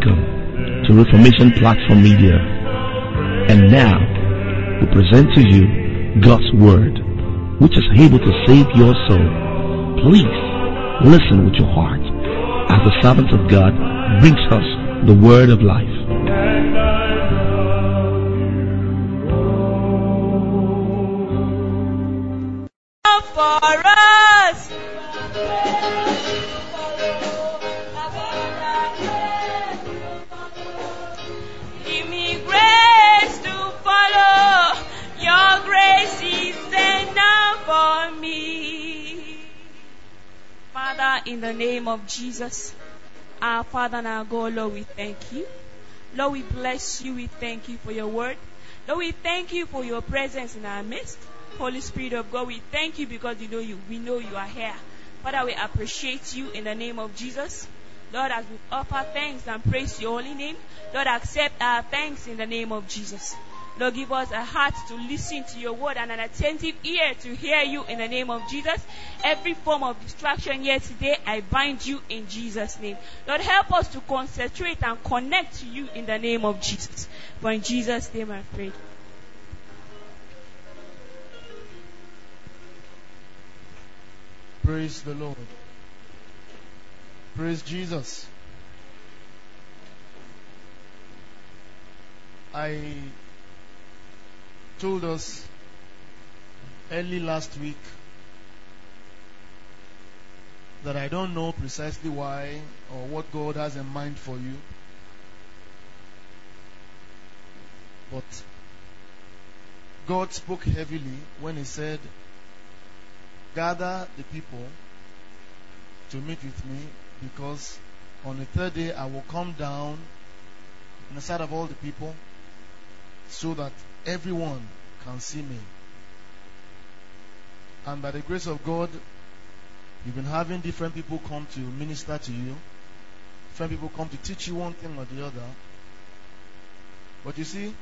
Welcome to Reformation Platform Media. And now, we present to you God's Word, which is able to save your soul. Please, listen with your heart as the servant of God brings us the Word of life. For us. Give me grace to follow. Your grace is enough for me. Father, in the name of Jesus, our Father and our God, Lord, we thank you. Lord, we bless you. We thank you for your word. Lord, we thank you for your presence in our midst. Holy Spirit of God, we thank you because we know you are here. Father, we appreciate you in the name of Jesus. Lord, as we offer thanks and praise your holy name, Lord, accept our thanks in the name of Jesus. Lord, give us a heart to listen to your word and an attentive ear to hear you in the name of Jesus. Every form of distraction here today, I bind you in Jesus' name. Lord, help us to concentrate and connect to you in the name of Jesus. For in Jesus' name I pray. Praise the Lord. Praise Jesus. I told us early last week that I don't know precisely why or what God has in mind for you. But God spoke heavily when He said, gather the people to meet with me, because on the third day I will come down in the sight of all the people so that everyone can see me. And by the grace of God, you've been having different people come to minister to you. Different people come to teach you one thing or the other. But you see,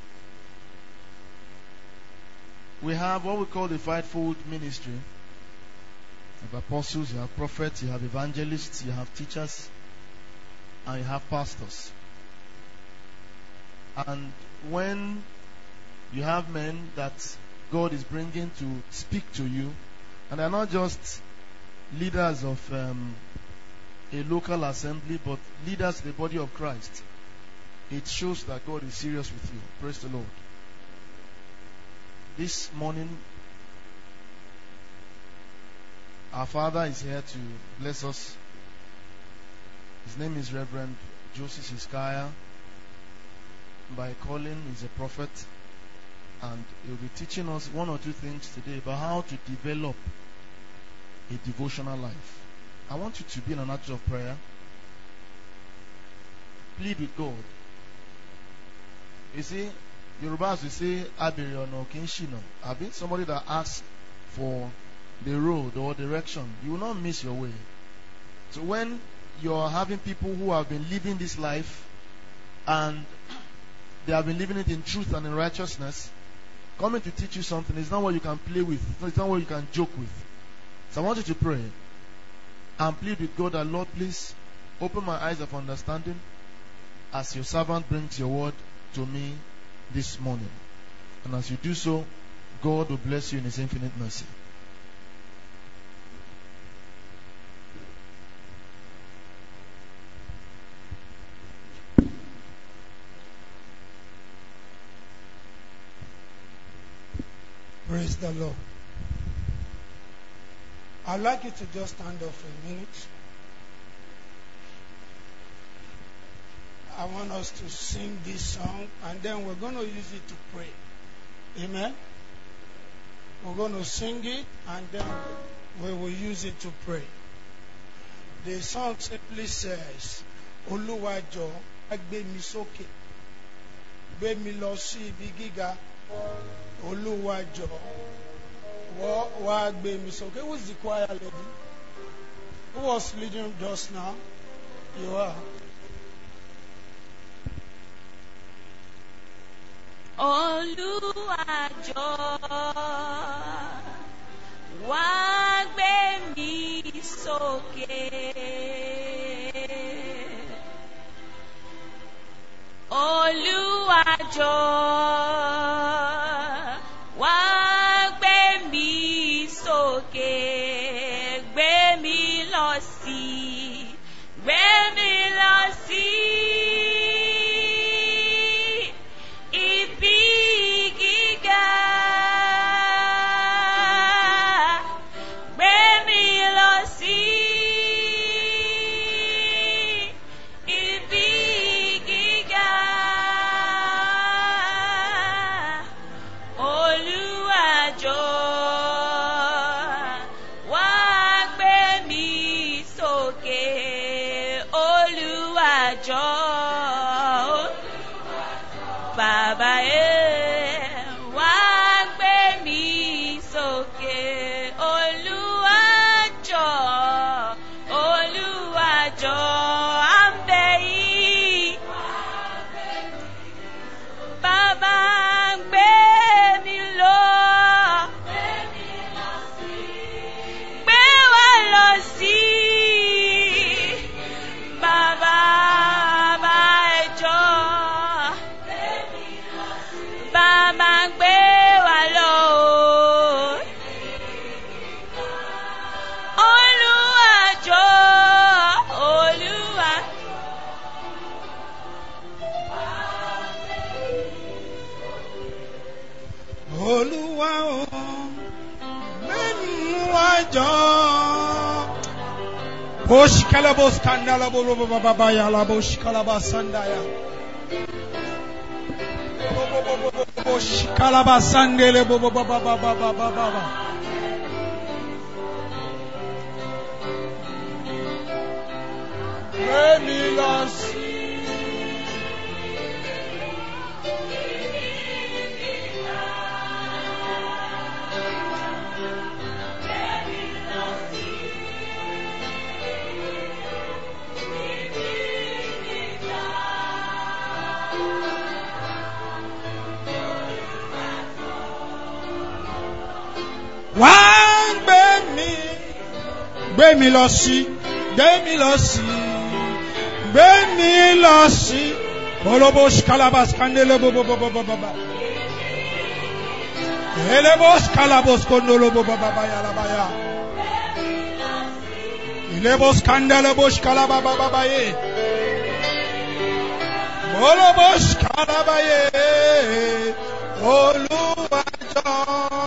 we have what we call the fivefold ministry. You have apostles, you have prophets, you have evangelists, you have teachers, and you have pastors. And when you have men that God is bringing to speak to you, and they're not just leaders of a local assembly, but leaders of the body of Christ, it shows that God is serious with you. Praise the Lord. This morning, our Father is here to bless us. His name is Reverend Joseph Iskaya. By calling, he's a prophet. And he'll be teaching us one or two things today about how to develop a devotional life. I want you to be in an attitude of prayer. Plead with God. You see, Yorubas will say, Abiri no kinshino. Abi, somebody that asks for the road or direction, you will not miss your way. So when you're having people who have been living this life and they have been living it in truth and in righteousness, coming to teach you something is not what you can play with. It's not what you can joke with. So I want you to pray and plead with God that, Lord, please open my eyes of understanding as your servant brings your word to me this morning. And as you do so, God will bless you in His infinite mercy. Praise the Lord. I'd like you to just stand up for a minute. I want us to sing this song, and then we're going to use it to pray. Amen? We're going to sing it, and then we will use it to pray. The song simply says, Olúwa jọ̀ọ́, gbé mi sókè, gbé mi lọ sí ibi gíga. Olúwa jọ̀ọ́, wá gbé mi sókè. Who is the choir lady? Who was leading just now? You are. Olúwa jọ̀ọ́, wá gbé mi sókè. jọ wá gbé mi sókè, gbé mi lọ sí, gbé mi lọ sí ibi gíga, gbé mi lọ sí ibi gíga. Olúwa jọ̀ọ́ wá gbé mi sókè, Olúwa jọ̀ọ́, Bàbá wá gbé mi sókè, Olúwa jọ̀ọ́, Olúwa jọ̀ọ́, à ń bẹ̀ yín. Bàbá gbé mi lọ, gbé wa lọ sí, Bàbá ẹ jọ̀ọ́, Bàbá gbé wa lọ, Olúwa jọ̀ọ́, Olúwa. Olúwa o, mẹ́nu wájọ́. Boshkalabos kandala bolo baba yala boshkalaba sandaya. Boshkalaba sandele bobo baba baba baba. Emilas. Wá gbé mi lọ sí, gbé mi lọ sí, gbé mi lọ sí. Bolobos kalabas kandele bobo baba baba. Elebos kalabos kondolo bobo baba yala baya. Elebos kandele bosh kalaba baba ye. Bolobos kalabaye. Olúwa jọ̀ọ́.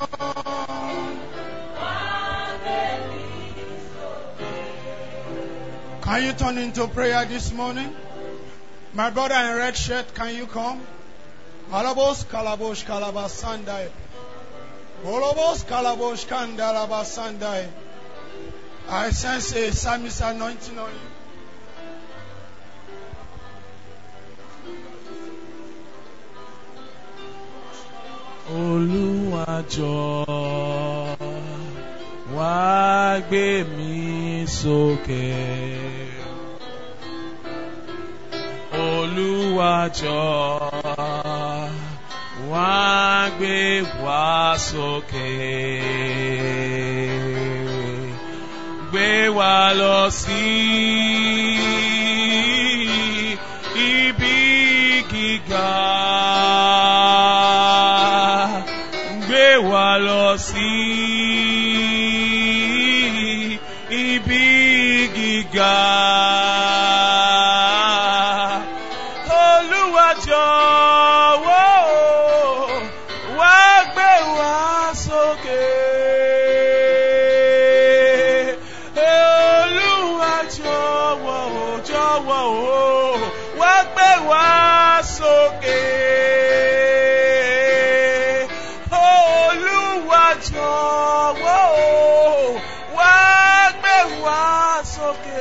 Can you turn into prayer this morning? My brother in red shirt, can you come? Alabos kalabosh kalabasandai. Olobos kalabosh kandalabasandai. I sense a psalmist anointing on you. Olúwa jọ̀ọ́ wá gbé mi sókè. Olúwa jọ̀ọ́ wá gbé wa sókè. Gbé wa lọ sí ibi gíga. Gbé wa lọ sí ibi gíga. Olúwa jọ̀wọ́ wá gbé wa sókè. Olúwa jọ̀wọ́ wá gbé wa sókè. Olúwa jọ̀wọ́ wá gbé wa sókè.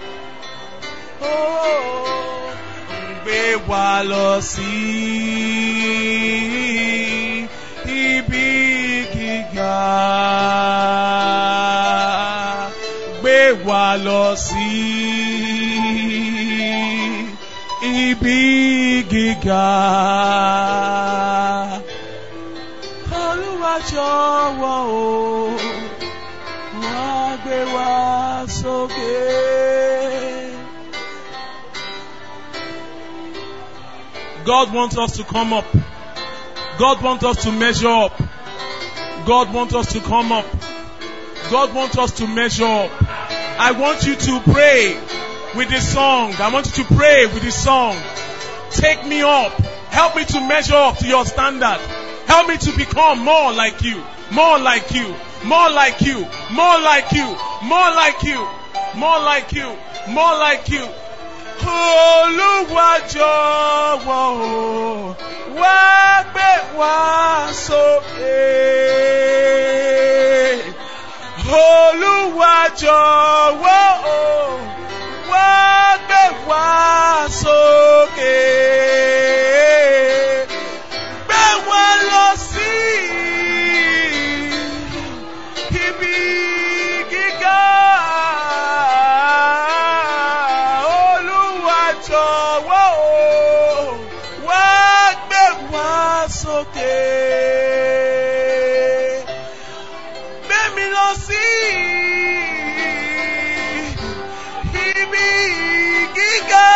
Gbé wa lọ sí ibi gíga. Gbé wa lọ sí ibi gíga. Olúwa jọ̀wọ́ wá gbé wa sókè. God wants us to come up. God wants us to measure up. God wants us to come up. God wants us to measure up. I want you to pray with this song. I want you to pray with this song. Take me up. Help me to measure up to your standard. Help me to become more like you. More like you. More like you. More like you. More like you. More like you. More like you. Olúwa jọ̀wọ́ wá gbé wa sókè. Olúwa jọ̀wọ́ wá gbé wa sókè. Gbé wa lọ sí ibi gíga. Olúwa jọ̀wọ́ wá gbé wa sókè. Gbé mi lọ sí ibi gíga.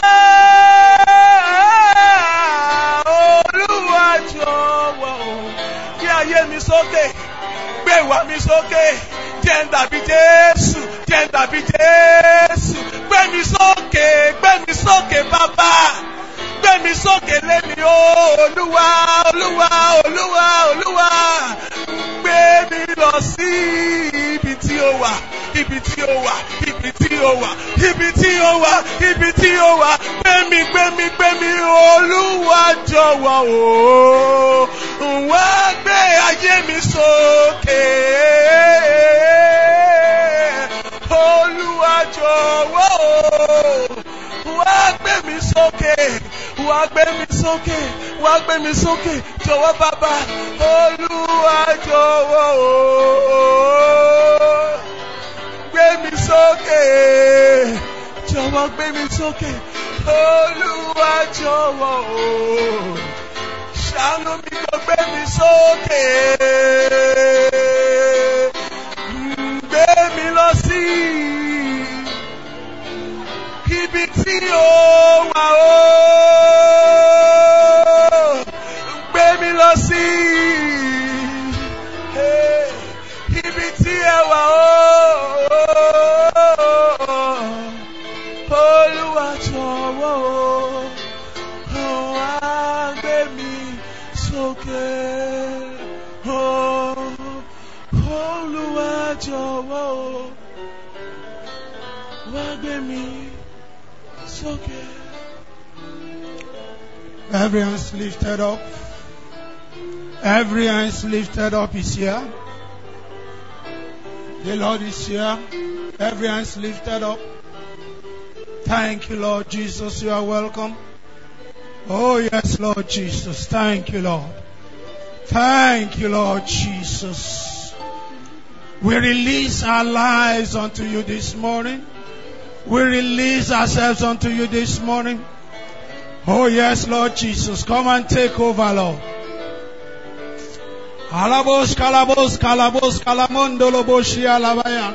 Olúwa jọ̀wọ́ gbé ayé mi sókè. Gbé ìwà mi sókè. Jẹ́ n dàbí Jésù. Jẹ́ n dàbí Jésù. Gbé mi sókè. Gbé mi sókè bàbá. Gbé mi sókè lẹ́ni Olúwa. Olúwa. Olúwa. Olúwa. Gbé mi lọ sí ibi tí ó wà. Ibi tí ó wà. Ibi tí ó wà. Ibi tí ó wà. Ibi tí ó wà. Gbé mi. Gbé mi. Gbé mi. Olúwa jọ̀wọ́ o. Wá gbé ayé mi sókè. Olúwa jọ̀wọ́ o. Wá gbé mi sókè. Wá gbé mi sókè. Wá gbé mi sókè. Jọ̀wọ́ bàbá. Olúwa jọ̀wọ́ o. Gbé mi sókè. Jọ̀wọ́ gbé mi sókè. Olúwa jọ̀wọ́ o. Ṣàánú mi kó gbé mi sókè. Gbé mi lọ sí ibi tí ó wà o. Gbé mi lọ sí ibi tí ẹ wà o. Olúwa jọ̀wọ́ o. Wá gbé mi sókè. Olúwa jọ̀wọ́ o. Wá gbé mi sókè. Every hand lifted up. Every hand lifted up is here. The Lord is here. Every hand lifted up. Thank you, Lord Jesus. You are welcome. Oh, yes, Lord Jesus. Thank you, Lord. Thank you, Lord Jesus. We release our lives unto you this morning. We release ourselves unto you this morning. Oh, yes, Lord Jesus. Come and take over, Lord. Alabos, kalabos, kalabos, kalamondo, loboshi, alabaya.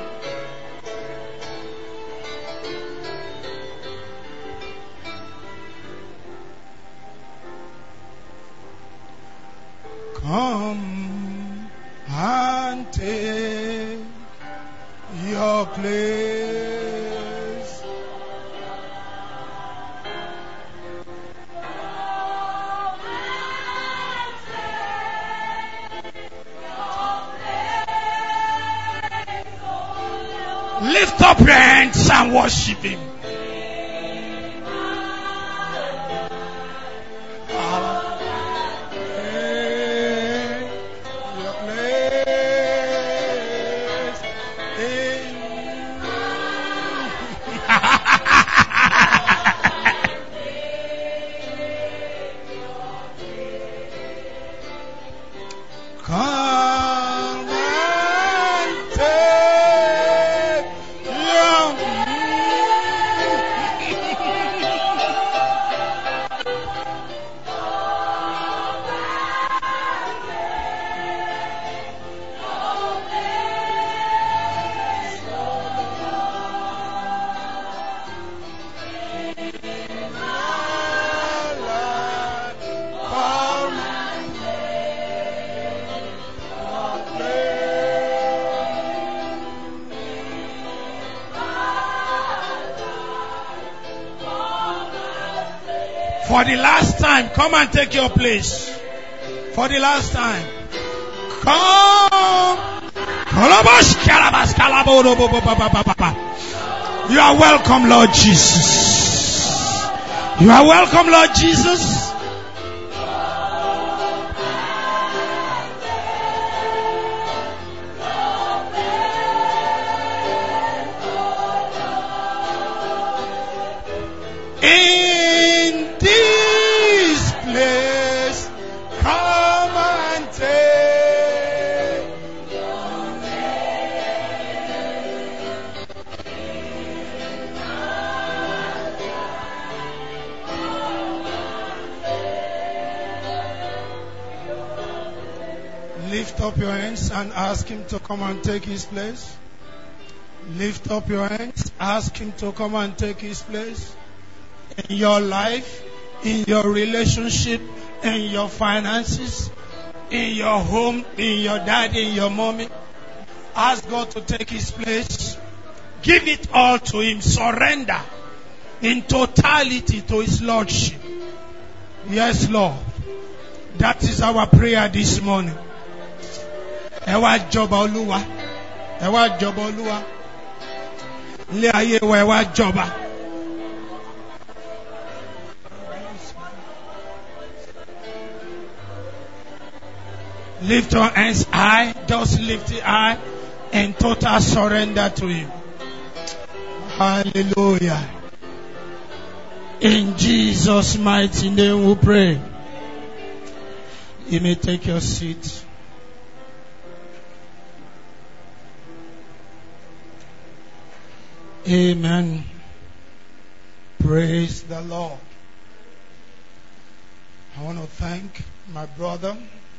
Come and take your place. Lift up your hands and worship Him. Come and take your For the last time, come and take your place. For the last time. Come. You are welcome, Lord Jesus. You are welcome, Lord Jesus. In this place, come and take your name. Lift up your hands and ask Him to come and take His place. Lift up your hands, ask Him to come and take His place. In your life, in your relationship, in your finances, in your home, in your daddy, in your mommy. Ask God to take His place. Give it all to Him. Surrender in totality to His Lordship. Yes, Lord. That is our prayer this morning. Ewa joba Olúwa. Ewa joba Olúwa. Ilé ayé wa ewa joba. Lift your hands high. Just lift it high in total surrender to Him. Hallelujah. In Jesus' mighty name we pray. You may take your seat. Amen. Praise the Lord. I want to thank my brother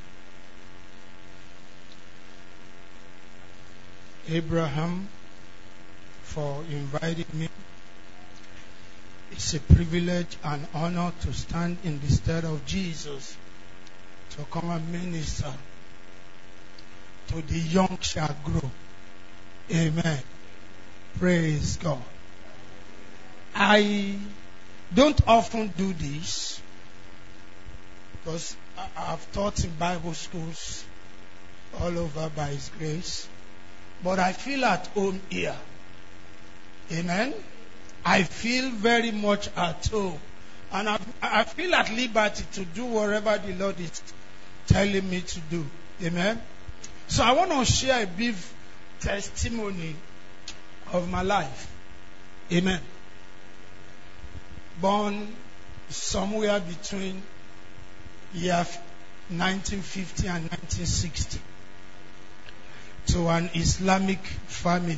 Abraham for inviting me. It's a privilege and honor to stand in the stead of Jesus to come and minister to the young shall grow. Amen. Praise God. I don't often do this because I've taught in Bible schools all over by His grace. But I feel at home here. Amen. I feel very much at home. And I feel at liberty to do whatever the Lord is telling me to do. Amen. So I want to share a brief testimony of my life. Amen. Born somewhere between year 1950 and 1960 to an Islamic family.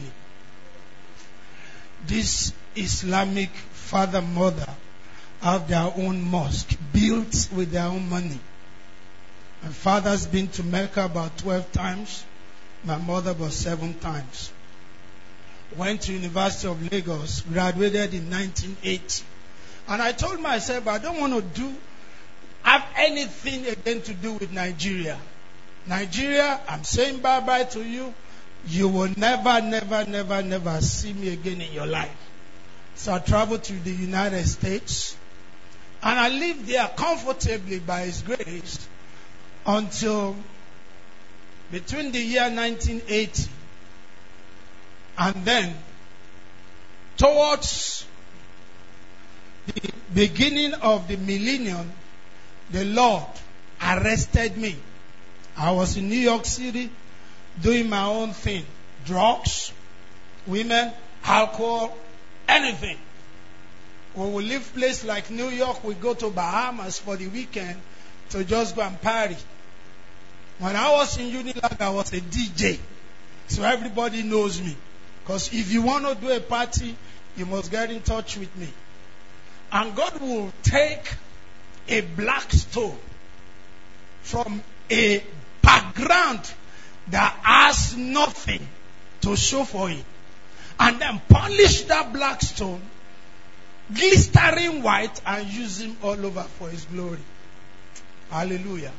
This Islamic father-mother have their own mosque built with their own money. My father's been to Mecca about 12 times. My mother about 7 times. Went to University of Lagos, graduated in 1980. And I told myself I don't want to have anything again to do with Nigeria. Nigeria, I'm saying bye-bye to you. You will never see me again in your life. So I traveled to the United States. And I lived there comfortably by His grace until between the year 1980 and then towards the beginning of the millennium, the Lord arrested me. I was in New York City doing my own thing. Drugs, women, alcohol, anything. When we leave place like New York, we go to Bahamas for the weekend to just go and party. When I was in Unilag, I was a DJ. So everybody knows me. Because if you want to do a party, you must get in touch with me. And God will take a black stone from a background that has nothing to show for it, and then polish that black stone, glistering white, and use him all over for His glory. Hallelujah.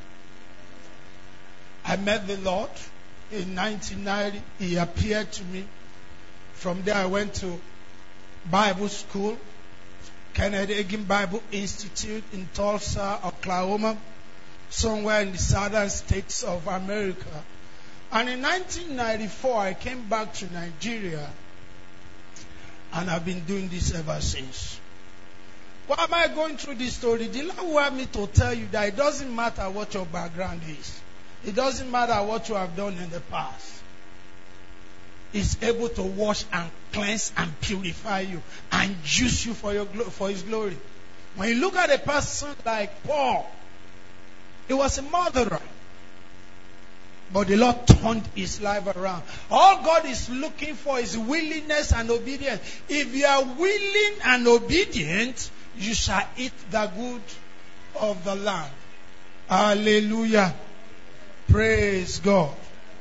I met the Lord in 1990. He appeared to me. From there I went to Bible school. Kenneth Hagin Bible Institute in Tulsa, Oklahoma, somewhere in the southern states of America. And in 1994, I came back to Nigeria, and I've been doing this ever since. Why am I going through this story? The Lord want me to tell you that it doesn't matter what your background is. It doesn't matter what you have done in the past. Is able to wash and cleanse and purify you and use you for His glory. When you look at a person like Paul, he was a murderer, but the Lord turned his life around. All God is looking for is willingness and obedience. If you are willing and obedient, you shall eat the good of the land. Hallelujah. Praise God.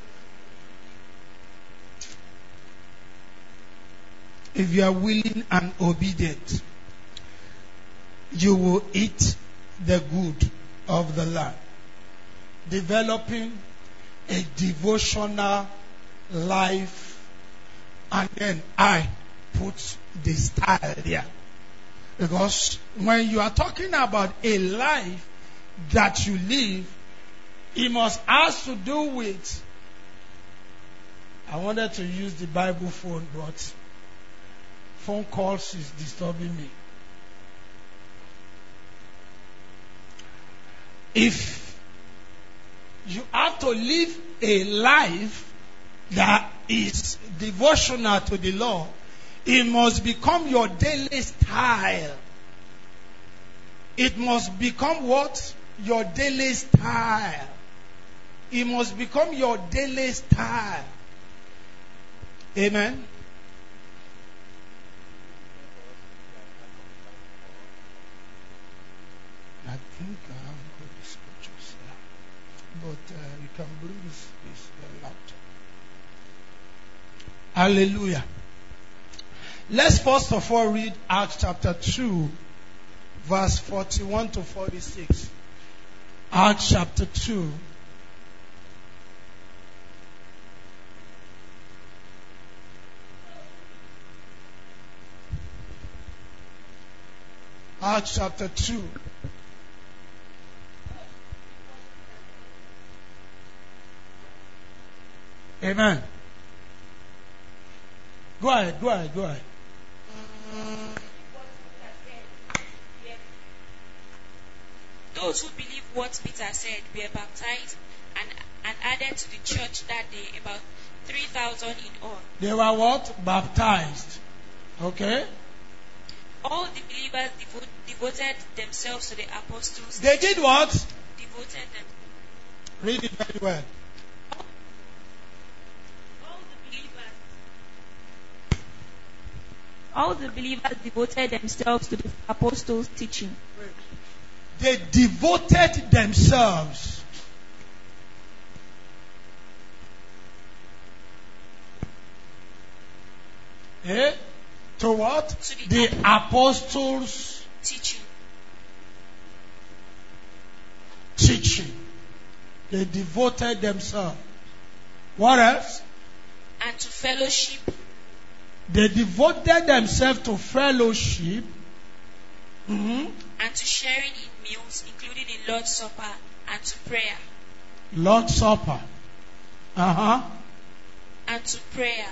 If you are willing and obedient, you will eat the good of the land. Developing a devotional life, and then I put the style there. Because when you are talking about a life that you live, it must have to do with, I wanted to use the Bible phone, but phone calls is disturbing me. If you have to live a life that is devotional to the Lord, it must become your daily style. It must become what? Your daily style. It must become your daily style. Amen. I think I haven't got the scriptures now. But you can bring this laptop. Hallelujah. Let's first of all read Acts chapter 2, verse 41 to 46. Acts chapter 2. Acts chapter 2. Amen. Go ahead. Those who believed what Peter said were baptized and added to the church that day, about 3,000 in all. They were what? Baptized. Okay. All the believers devoted themselves to the apostles. They did what? Devoted them. Read it very well. All the believers devoted themselves to the apostles' teaching. They devoted themselves. To what? To the apostles' teaching. They devoted themselves. What else? And to fellowship. They devoted themselves to fellowship. And to sharing in meals, including in Lord's Supper, and to prayer. Lord's Supper. And to prayer.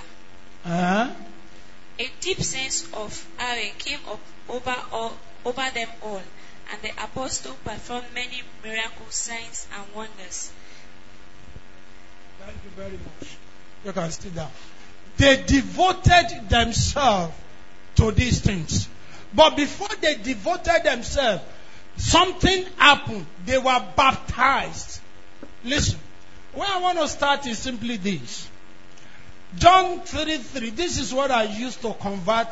A deep sense of awe came up over them all, and the apostle performed many miracles, signs, and wonders. Thank you very much. You can sit down. They devoted themselves to these things. But before they devoted themselves, something happened. They were baptized. Listen, where I want to start is simply this. John 3:3. This is what I used to convert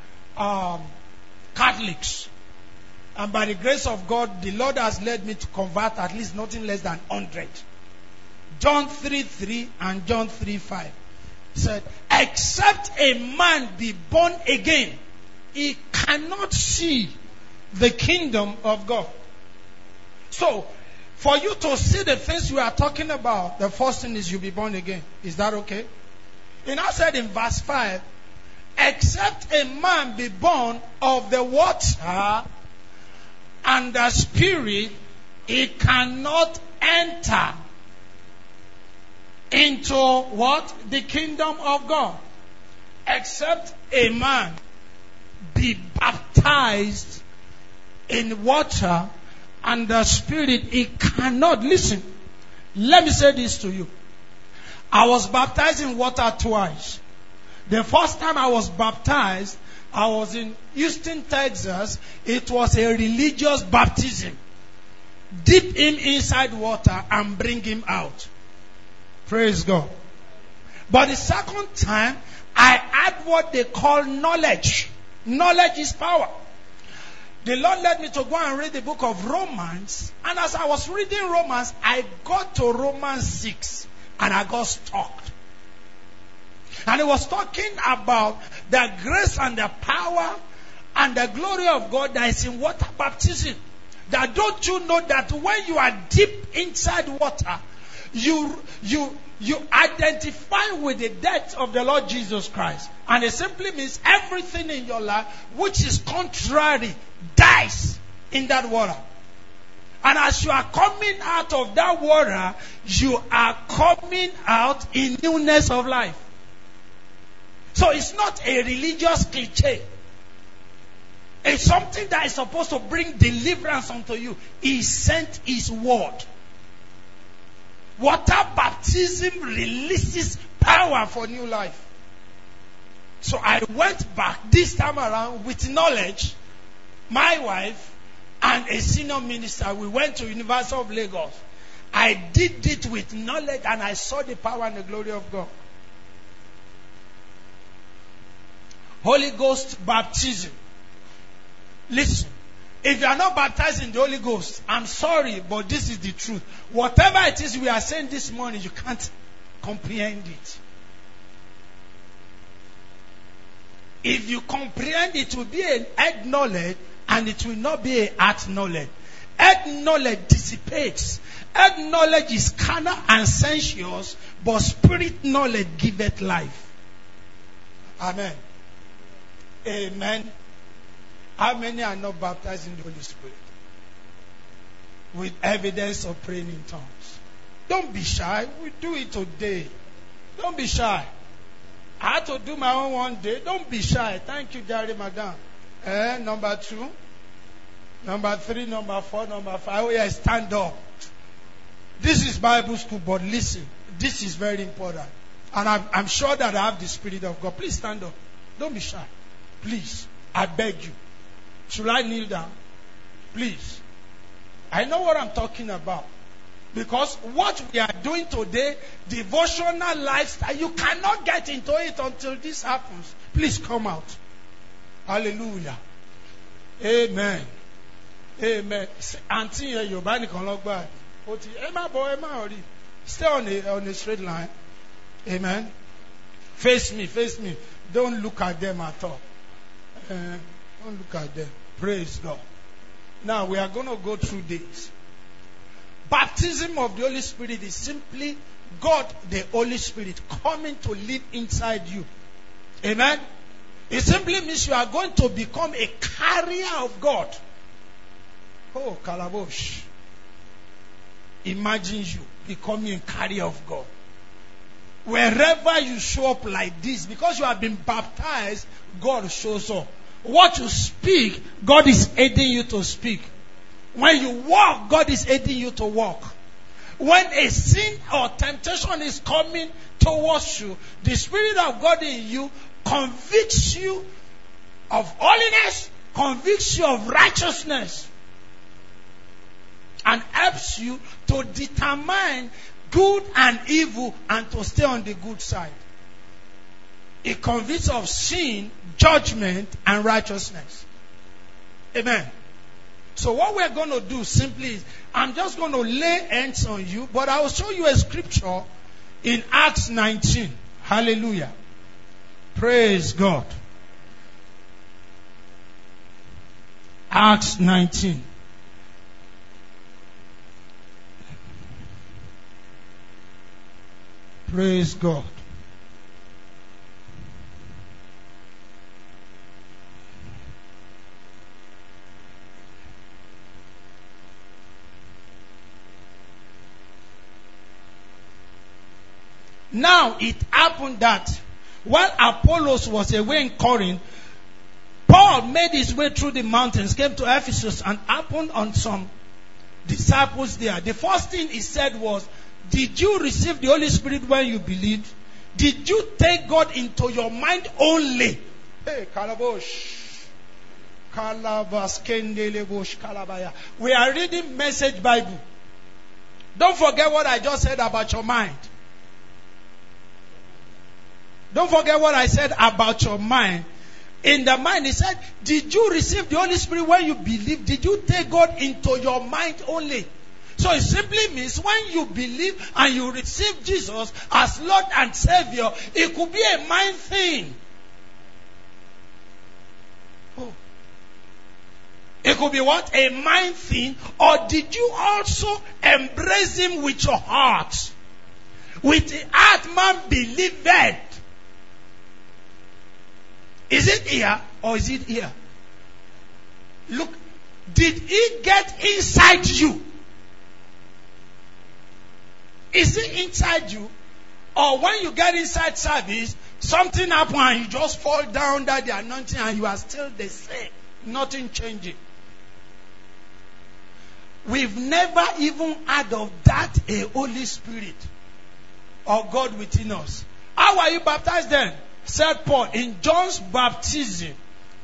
Catholics. And by the grace of God, the Lord has led me to convert at least nothing less than 100. John 3:3 and John 3:5 said, except a man be born again, he cannot see the kingdom of God. So, for you to see the things we are talking about, the first thing is you be born again. Is that okay? He now said in verse 5, except a man be born of the water and the Spirit, he cannot enter into what? The kingdom of God. Except a man be baptized in water and the Spirit, he cannot. Listen, let me say this to you. I was baptized in water twice. The first time I was baptized, I was in Houston, Texas. It was a religious baptism. Dip him inside water and bring him out. Praise God. But the second time, I had what they call knowledge. Knowledge is power. The Lord led me to go and read the book of Romans. And as I was reading Romans, I got to Romans 6. And I got stuck. And it was talking about the grace and the power and the glory of God that is in water baptism. That don't you know that when you are deep inside water, you identify with the death of the Lord Jesus Christ. And it simply means everything in your life which is contrary dies in that water. And as you are coming out of that water, you are coming out in newness of life. So it's not a religious cliche. It's something that is supposed to bring deliverance unto you. He sent His word. Water baptism releases power for new life. So I went back this time around with knowledge. My wife and a senior minister, we went to University of Lagos. I did it with knowledge and I saw the power and the glory of God. Holy Ghost baptism. Listen, if you are not baptized in the Holy Ghost, I'm sorry, but this is the truth. Whatever it is we are saying this morning, you can't comprehend it. If you comprehend, it will be an head knowledge and it will not be a heart knowledge. Head knowledge dissipates. Head knowledge is carnal and sensuous, but spirit knowledge giveth life. Amen. Amen. How many are not baptized in the Holy Spirit? With evidence of praying in tongues. Don't be shy. We do it today. Don't be shy. I had to do my own one day. Don't be shy. Thank you, Jerry, madam. Number 2. Number 3, number 4, number 5. Oh yeah, stand up. This is Bible school, but listen. This is very important. And I'm sure that I have the Spirit of God. Please stand up. Don't be shy. Please. I beg you. Should I kneel down? Please. I know what I'm talking about. Because what we are doing today, devotional lifestyle, you cannot get into it until this happens. Please come out. Hallelujah. Amen. Amen. Auntie, you're buying a stay on a straight line. Amen. Face me. Don't look at them at all. Don't look at them. Praise God. Now we are going to go through this. Baptism of the Holy Spirit is simply God, the Holy Spirit, coming to live inside you. Amen. It simply means you are going to become a carrier of God. Oh, Kalabosh. Imagine you becoming a carrier of God. Wherever you show up like this, because you have been baptized, God shows up. What you speak, God is aiding you to speak. When you walk, God is aiding you to walk. When a sin or temptation is coming towards you, the Spirit of God in you convicts you of holiness, convicts you of righteousness, and helps you to determine good and evil and to stay on the good side. It convicts of sin, judgment, and righteousness. Amen. So what we're going to do simply is, I'm just going to lay hands on you, but I will show you a scripture in Acts 19. Hallelujah. Praise God. Acts 19. Praise God. Now it happened that while Apollos was away in Corinth, Paul made his way through the mountains, came to Ephesus, and happened on some disciples there. The first thing he said was, did you receive the Holy Spirit when you believed? Did you take God into your mind only? Hey, Kalabosh. We are reading Message Bible. Don't forget what I just said about your mind. Don't forget what I said about your mind. In the mind, he said, did you receive the Holy Spirit when you believe? Did you take God into your mind only? So it simply means when you believe and you receive Jesus as Lord and Savior, it could be a mind thing. Oh. It could be what? A mind thing. Or did you also embrace Him with your heart? With the heart man believeth. Is it here or is it here? Look, did it get inside you? Is it inside you? Or when you get inside service, something happens and you just fall down under the anointing and you are still the same. Nothing changing. We've never even heard of that, a Holy Spirit or God within us. How are you baptized then? Said Paul, in John's baptism.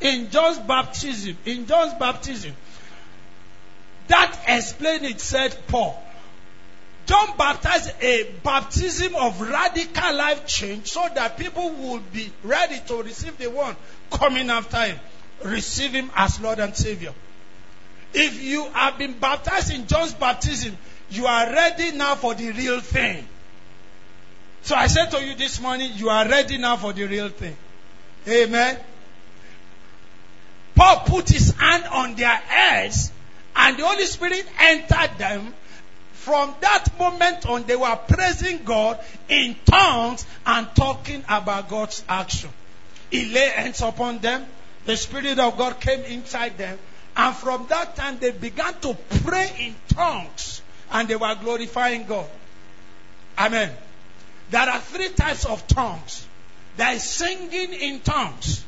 That explained it, said Paul. John baptized a baptism of radical life change so that people would be ready to receive the one coming after him. Receive him as Lord and Savior. If you have been baptized in John's baptism, you are ready now for the real thing. So I said to you this morning, you are ready now for the real thing. Amen. Paul put his hand on their heads and the Holy Spirit entered them. From that moment on, they were praising God in tongues and talking about God's action. He laid hands upon them. The Spirit of God came inside them. And from that time, they began to pray in tongues. And they were glorifying God. Amen. There are 3 types of tongues. There is singing in tongues.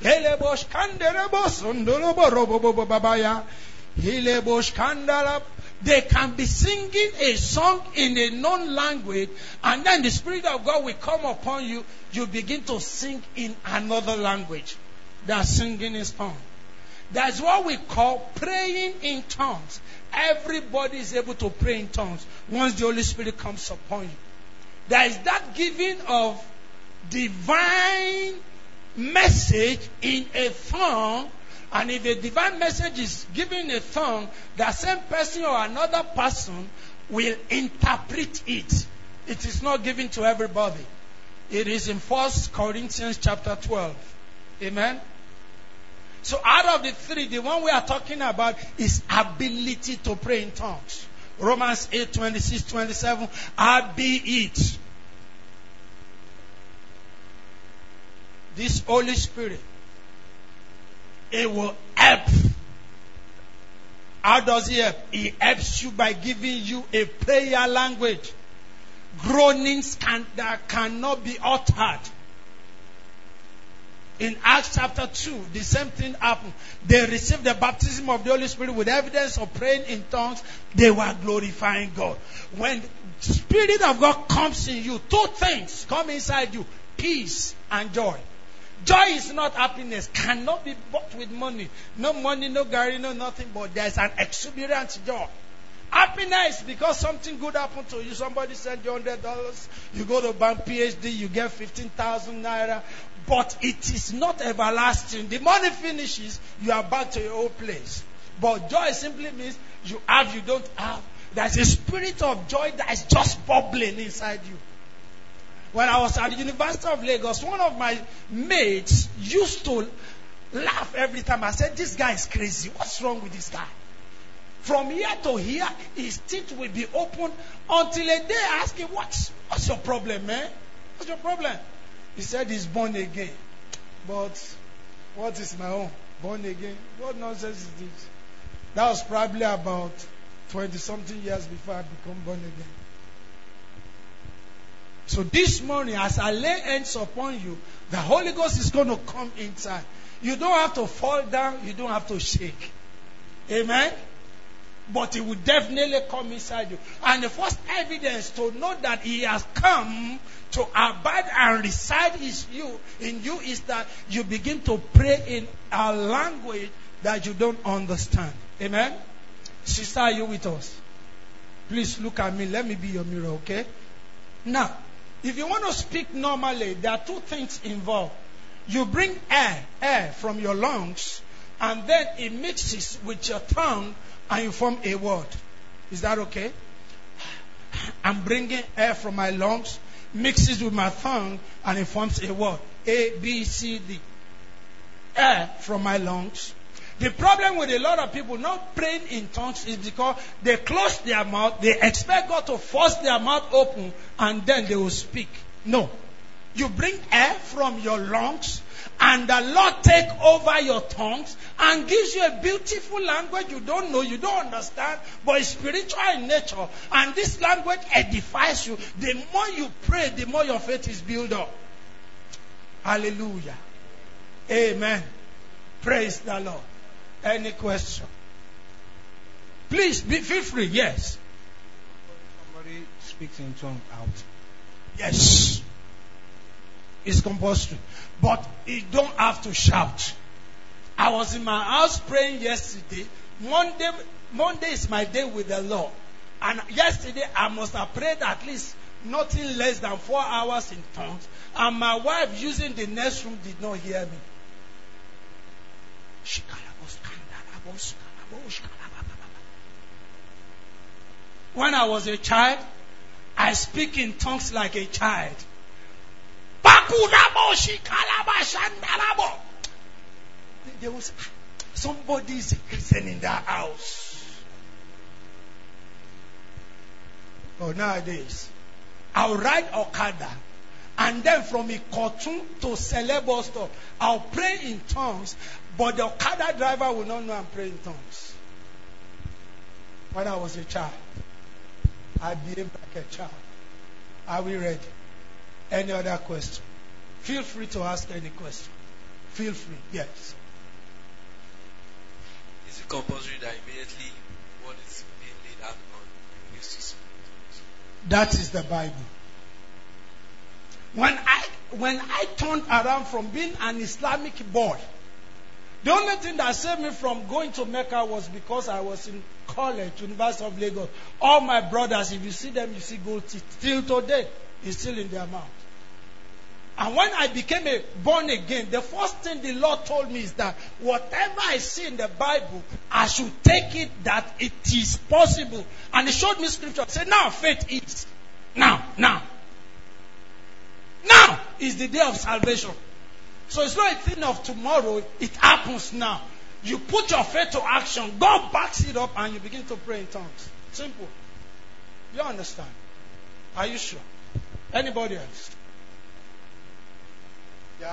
They can be singing a song in a known language, and then the Spirit of God will come upon you. You begin to sing in another language. That's singing in tongues. That's what we call praying in tongues. Everybody is able to pray in tongues once the Holy Spirit comes upon you. There is that giving of divine message in a tongue. And if a divine message is given in a tongue, the same person or another person will interpret it. It is not given to everybody. It is in 1 Corinthians chapter 12. Amen. So out of the 3, the one we are talking about is ability to pray in tongues. Romans 8:26-27. Albeit this Holy Spirit, it will help. How does he help? He helps you by giving you a prayer language. Groanings that cannot be uttered. In Acts chapter 2, the same thing happened. They received the baptism of the Holy Spirit with evidence of praying in tongues. They were glorifying God. When the Spirit of God comes in you, 2 things come inside you. Peace and joy. Joy is not happiness. Cannot be bought with money. No money, no Gary, no nothing. But there's an exuberant joy. Happiness because something good happened to you. Somebody sent you $100. You go to bank PhD, you get 15,000 naira. But it is not everlasting. The money finishes, you are back to your old place. But joy simply means you have, you don't have. There's a spirit of joy that is just bubbling inside you. When I was at the University of Lagos, one of my mates used to laugh every time. I said, this guy is crazy. What's wrong with this guy? From here to here, his teeth will be open until a day I asked him, what's your problem, man? What's your problem? He said he's born again. But what is my own? Born again? What nonsense is this? That was probably about 20-something years before I become born again. So this morning, as I lay hands upon you, the Holy Ghost is going to come inside. You don't have to fall down. You don't have to shake. Amen? But He will definitely come inside you. And the first evidence to know that He has come to abide and reside in you is that you begin to pray in a language that you don't understand. Amen? Sister, are you with us? Please look at me. Let me be your mirror, okay? Now, if you want to speak normally, there are two things involved. You bring air from your lungs, and then it mixes with your tongue, and you form a word. Is that okay? I'm bringing air from my lungs, mixes with my tongue, and it forms a word. A, B, C, D. Air from my lungs. The problem with a lot of people not praying in tongues is because they close their mouth, they expect God to force their mouth open, and then they will speak. No. You bring air from your lungs, and the Lord take over your tongues and gives you a beautiful language you don't know, you don't understand, but it's spiritual in nature. And this language edifies you. The more you pray, the more your faith is built up. Hallelujah. Amen. Praise the Lord. Any question? Please, feel free. Yes. Somebody speaks in tongue out. Yes. It's compulsory. But you don't have to shout. I was in my house praying yesterday. Monday is my day with the Lord. And yesterday I must have prayed at least nothing less than 4 hours in tongues. And my wife using the next room did not hear me. When I was a child, I speak in tongues like a child. There was somebody is a Christian in that house. But nowadays, I'll ride Okada, and then from Ikotun to Celebo stop, I'll pray in tongues, but the Okada driver will not know I'm praying in tongues. When I was a child, I behaved like a child. Are we ready? Any other question? Feel free to ask any question. Feel free. Yes. Is it compulsory that immediately what is being laid out on you used to speak? That is the Bible. When I turned around from being an Islamic boy, the only thing that saved me from going to Mecca was because I was in college, University of Lagos. All my brothers, if you see them, you see gold teeth. Till today, it's still in their mouth. And when I became born again, the first thing the Lord told me is that whatever I see in the Bible, I should take it that it is possible. And He showed me scripture. He said, now faith is. Now is the day of salvation. So it's not a thing of tomorrow. It happens now. You put your faith to action. God backs it up and you begin to pray in tongues. Simple. You understand? Are you sure? Anybody else? Yeah.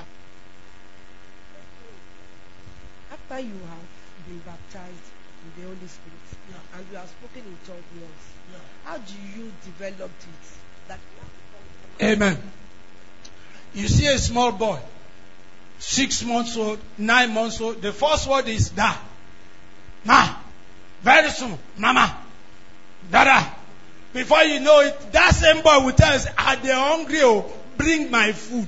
After you have been baptized in the Holy Spirit, and you have spoken in tongues, how do you develop it? Amen. You see a small boy, 6 months old, 9 months old. The first word is da. Ma. Very soon, mama. Dada. Before you know it, that same boy will tell us, are they hungry? Oh, bring my food.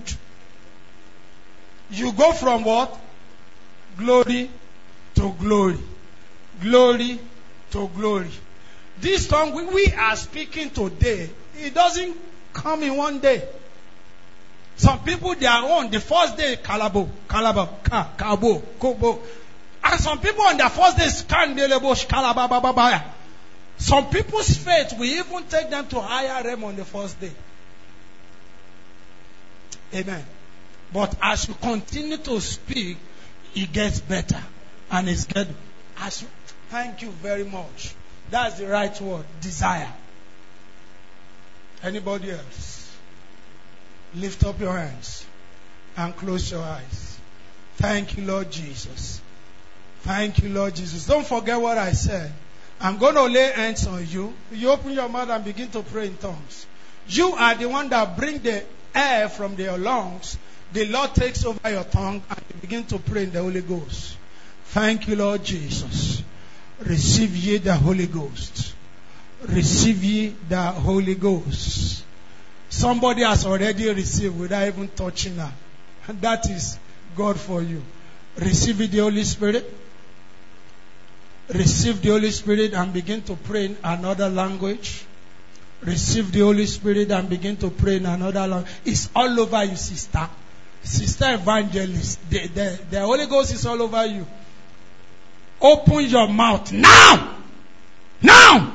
You go from what? Glory to glory. Glory to glory. This tongue we are speaking today, it doesn't come in one day. Some people, they are on the first day, kalabo, kabo, kobo. And some people on the first day, skandelebo, kalabababaya. Some people's faith will even take them to higher realm on the first day. Amen. But as you continue to speak, it gets better. And it's good. Thank you very much. That's the right word. Desire. Anybody else? Lift up your hands and close your eyes. Thank you, Lord Jesus. Thank you, Lord Jesus. Don't forget what I said. I'm going to lay hands on you. You open your mouth and begin to pray in tongues. You are the one that bring the air from your lungs. The Lord takes over your tongue and you begin to pray in the Holy Ghost. Thank you, Lord Jesus. Receive ye the Holy Ghost. Receive ye the Holy Ghost. Somebody has already received without even touching her. And that is God for you. Receive the Holy Spirit. Receive the Holy Spirit and begin to pray in another language. Receive the Holy Spirit and begin to pray in another language. It's all over you, sister. Sister evangelist. The Holy Ghost is all over you. Open your mouth now. Now.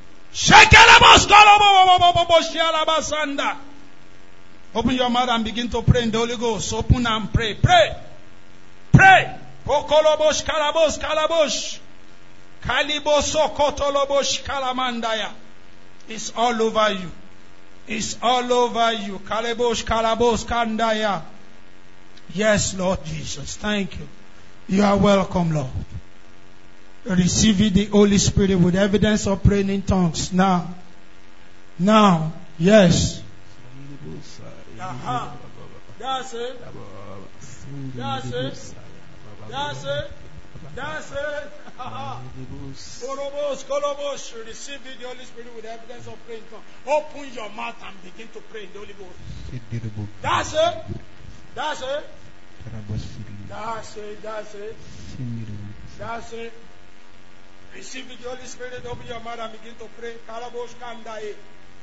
Open your mouth and begin to pray in the Holy Ghost. Open and pray. Pray. Pray. Okolobosh kalabosh kalabosh. Kaliboso kotolobosh kalamandaya. It's all over you. It's all over you. Kalebosh kalabos kandaya. Yes, Lord Jesus. Thank you. You are welcome, Lord. Receive the Holy Spirit with evidence of praying in tongues. Now. Now. Yes. Uh-huh. That's it. That's it. That's it. That's it. Korobos, kolobos. Receive the Holy Spirit with evidence of praying in tongues. Open your mouth and begin to pray in the Holy Ghost. That's it. That's it. That's it. That's it. That's it. Receive the Holy Spirit. Open your mouth and begin to pray. Kalabosh kandae.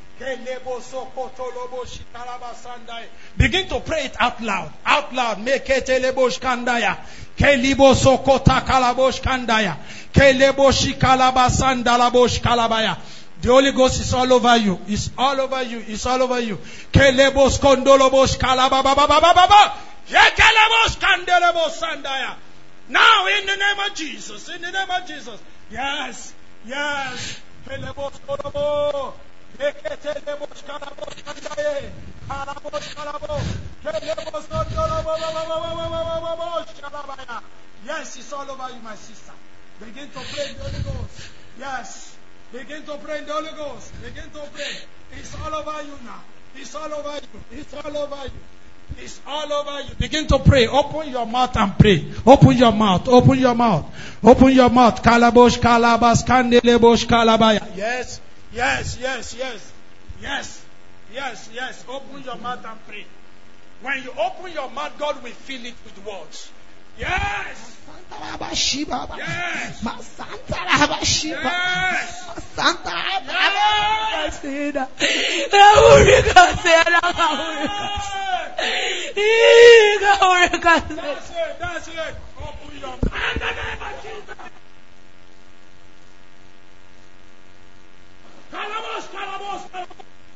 Begin to pray it out loud. Out loud. Make it telebosh kandaya. Keliboso kota kalabosh kandaya. Keleboshi kalabasandalabosh kalabaya. The Holy Ghost is all over you. It's all over you. It's all over you. Kelebos kondolobosh kalababababababa. Yekelebos kandelebos sandaya. Now in the name of Jesus. In the name of Jesus. Yes. Yes. Kelebos kolobo. Yes, it's all over you, my sister. Begin to pray in the Holy Ghost. Yes. Begin to pray in the Holy Ghost. Begin to pray. It's all over you now. It's all over you. It's all over you. It's all over you. Begin to pray. Open your mouth and pray. Open your mouth. Open your mouth. Open your mouth. Kalabosh kalabas kandelebosh kalabaya. Yes. Yes, yes, yes. Yes, yes, yes. Open your mouth and pray. When you open your mouth, God will fill it with words. Yes. Yes. Yes. That's it. Open your mouth. Kalabos, kalabos, kalabos.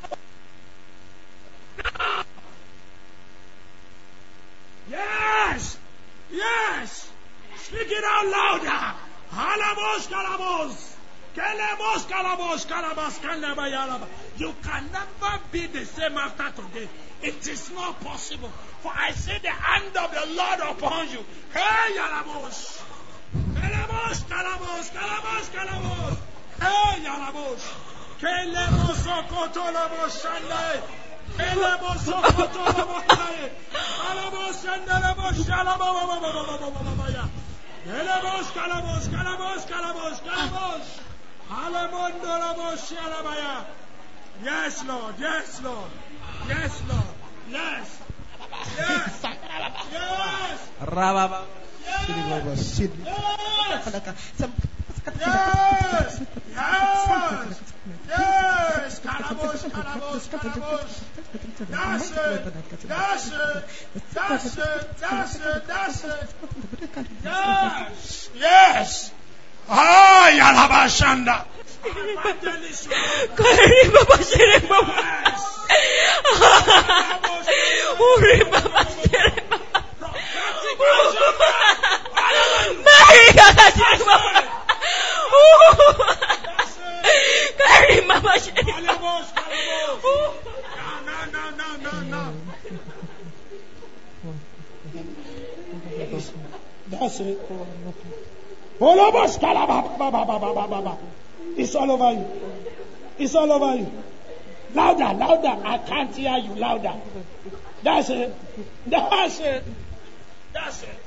Yes, yes. Speak it out louder. Halabos, kalabos. Kelebos, kalabos, kalabas, kalabayalaba. You can never be the same after today. It is not possible. For I see the hand of the Lord upon you. Hey, yalabos. Kelebos, kalabos, kalabos, kalabos. Hey, yalabos. Kelebos, kotolabos, shandai. Kelebos, kotolabos, shandai. Kalabos, shandalabos, shalababababababababaya. Kelebos, kalabos, kalabos, kalabos, kalabos. Halabondolabos, shalabaya. Yes, Lord. Yes, Lord. Yes, Lord. Yes. Yes. Yes. Rababa. Yes. Yes. Yes. Yes. Yes. Kalabos, kalabos, kalabos. That's it. That's it. That's it. That's it. That's it. Yes. Yes. Ah, Yalabashanda. That's it. It's all over you. It's all over you. Louder, louder. I can't hear you. Louder. That's it. That's it. That's it.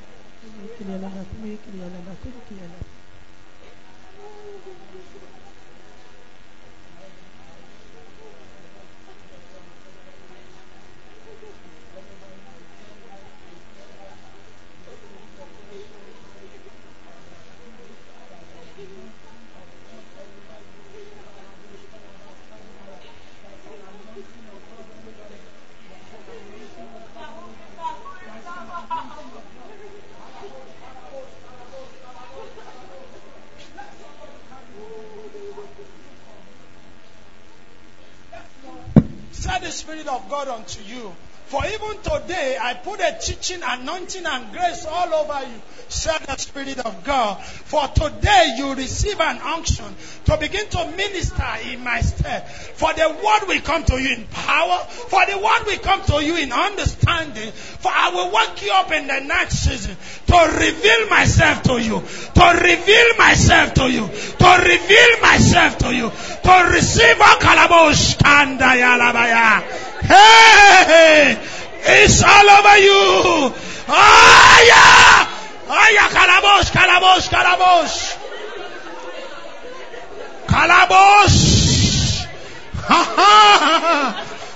Said the Spirit of God unto you. For even today, I put a teaching, anointing, and grace all over you, said the Spirit of God. For today, you receive an unction to begin to minister in my stead. For the word will come to you in power. For the word will come to you in understanding. For I will wake you up in the night season to reveal myself to you. To reveal myself to you. To reveal myself to you. To receive a kalabosh kanda yalabaya. Hey! It's all over you. Aya! Aya kalabosh, kalabosh, kalabosh. Kalabosh. Ha ha.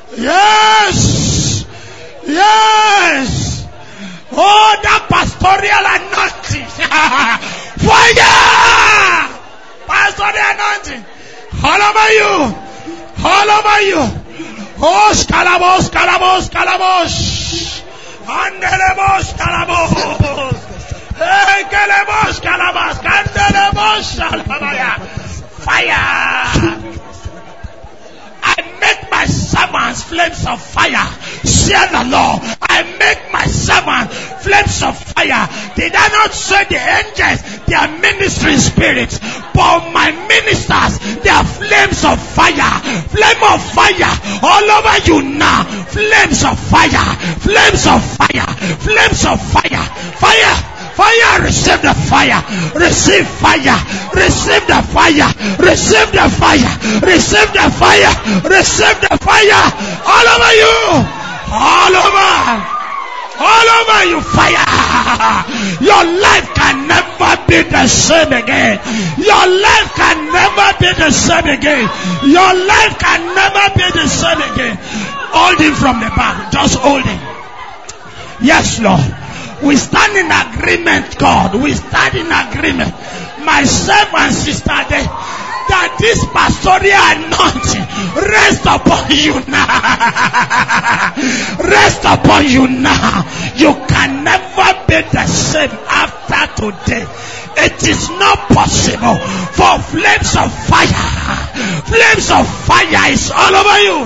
Yes. Yes. Oh, that pastoral anointing. Fire. Pastoral anointing. All over you. All over you. Oh, calabos, calabos, calabos. Andelebos, calabos. Hey, calabos, calabos, candelebos, alabaya. Fire. I make my servants flames of fire. Share the law. I make my servants flames of fire. Did I not say the angels, they are ministering spirits? But my ministers, they are flames of fire. Flame of fire all over you now. Flames of fire. Flames of fire. Flames of fire. Fire. Fire, receive the fire. Receive fire. Receive the fire. Receive the fire. Receive the fire. Receive the fire. All over you. All over. All over you, fire. Your life can never be the same again. Your life can never be the same again. Your life can never be the same again. Hold him from the back. Just hold him. Yes, Lord. We stand in agreement, God. We stand in agreement. Myself and Sister Day, that this pastoral anointing rest upon you now. Rest upon you now. You can never be the same after today. It is not possible for flames of fire. Flames of fire is all over you.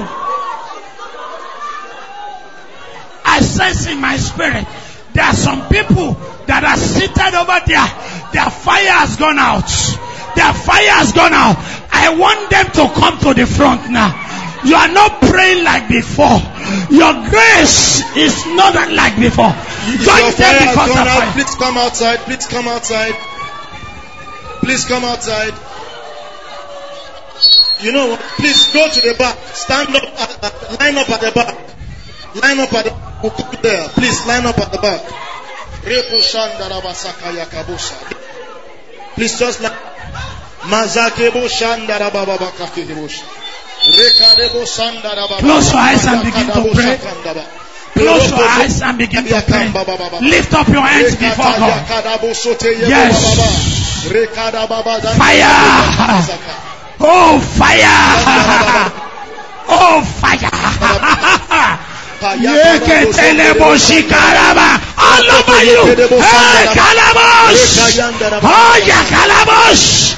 I sense in my spirit, there are some people that are seated over there. Their fire has gone out. Their fire has gone out. I want them to come to the front now. You are not praying like before. Your grace is not like before. Your fire has gone out. Please come outside. Please come outside. Please come outside. You know what? Please go to the back. Stand up. Line up at the back. Line up at the back. There. Please line up at the back. Please just line. Close your eyes and begin to pray. Close your eyes and begin to pray. Lift up your hands before God. Yes. Fire. Oh, fire. Oh, fire. All over you. Hey, calabosh. Oh, yeah, calabosh.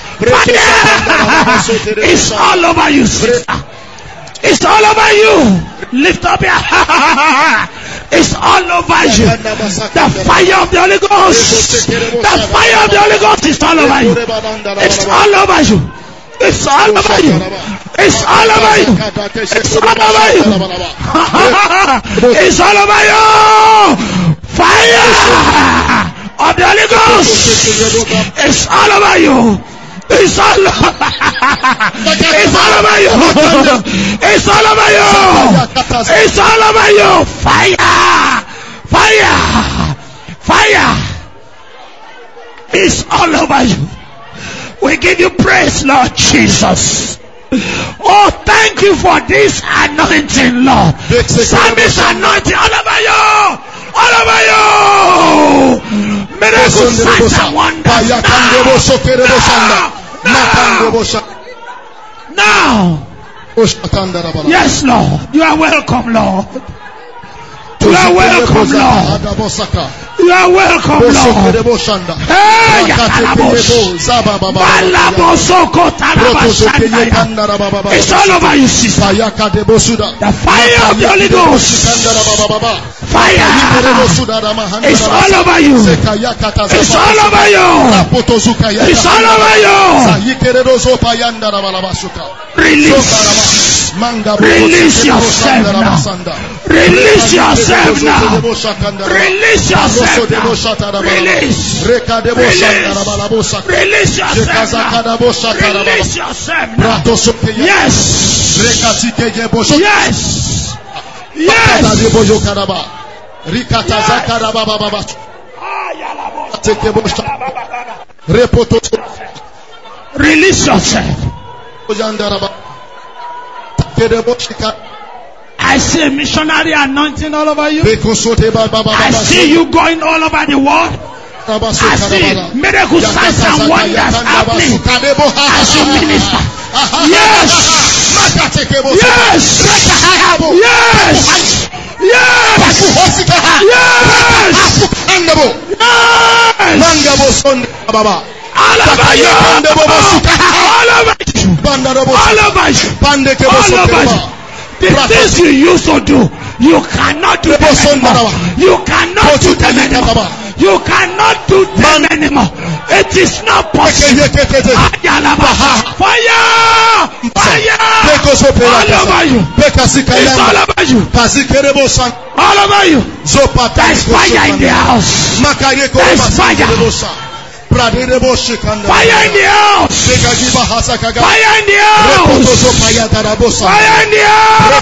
It's all over you, sister. It's all over you. Lift up your It's all over you. The fire of the Holy Ghost. The fire of the Holy Ghost is all over you. It's all over you. It's all over you. It's all over you. It's all over you. It's all over you. Fire of the Holy Ghost. It's all over you. It's all over. It's all over you. It's all over you. It's all over you. Fire. Fire. Fire. It's all over you. We give you praise, Lord Jesus. Oh, thank you for this anointing, Lord. Psalmist anointing all over you. All over you. Miracle signs and wonders. Now. Yes, Lord. You are welcome, Lord. You are welcome, Lord. You are welcome, Lord. Hey, it's all over you, sister. The fire of the Holy Ghost. Fire. It's all over you. It's all over you. It's all over you. Release. Release yourself now. Release yourself now. Release yourself now. Release. Release yourself now. Release yourself now. Yes. Yes. Yes. Release yourself. I see a missionary anointing all over you. I see you going all over the world. I see miracle signs and wonders happening as you minister. Yes. Yes. Yes. Yes. All over you. All over you. All over you. All over you. The things you used to do, you cannot do them anymore. You cannot do them anymore. You cannot do them anymore. It is not possible. Fire! Fire! All over you. It's all over you. All over you. There's fire in the house. There's fire. Fire in the house. Fire in the house. Fire in the house. Fire in the house. Fire in the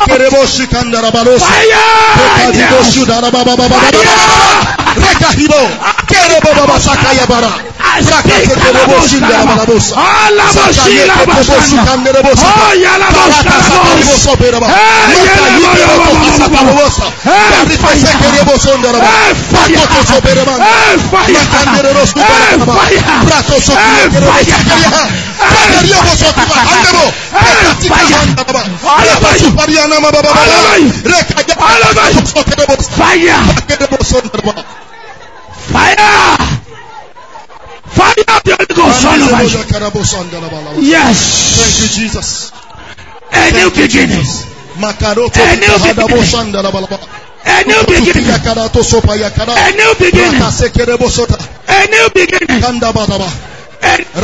Fire of the Holy Ghost all over you. Yes. Thank you, Jesus. A new beginning. A new beginning. A new beginning. A new beginning. A new beginning. A new beginning. A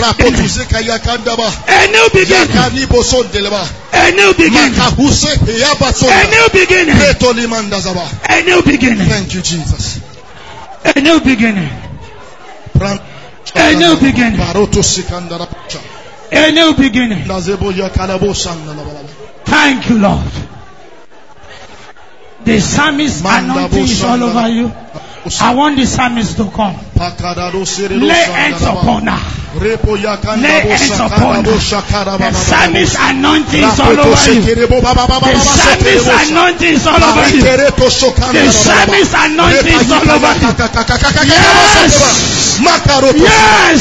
new beginning. A new beginning. A new beginning. Thank you, Jesus. A new beginning. A new beginning. A new beginning. Thank you, Lord. The psalmist anointing is all over you. I want the psalmist to come. Lay hands upon her. Lay hands upon her. The psalmist anointing is all over you. The psalmist anointing is all over you. The psalmist anointing is all over you. Yes.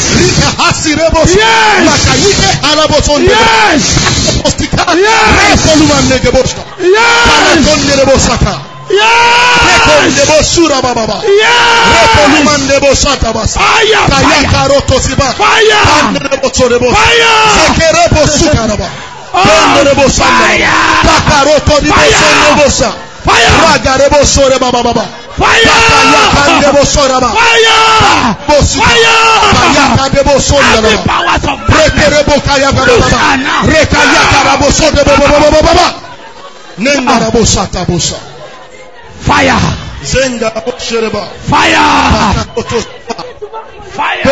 Fire! Fire! Fire.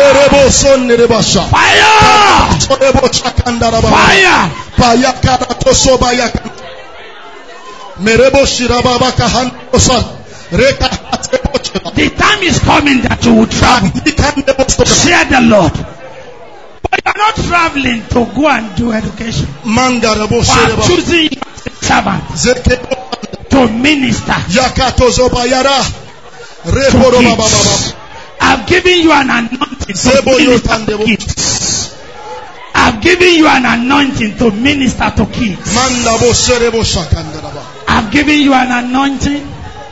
The time is coming that you will travel. Share the Lord. But you are not traveling to go and do education. I'm choosing you as a servant to minister to kids. I've given you an anointing to minister to kids. I've given you an anointing to minister to kids. I've given you an anointing.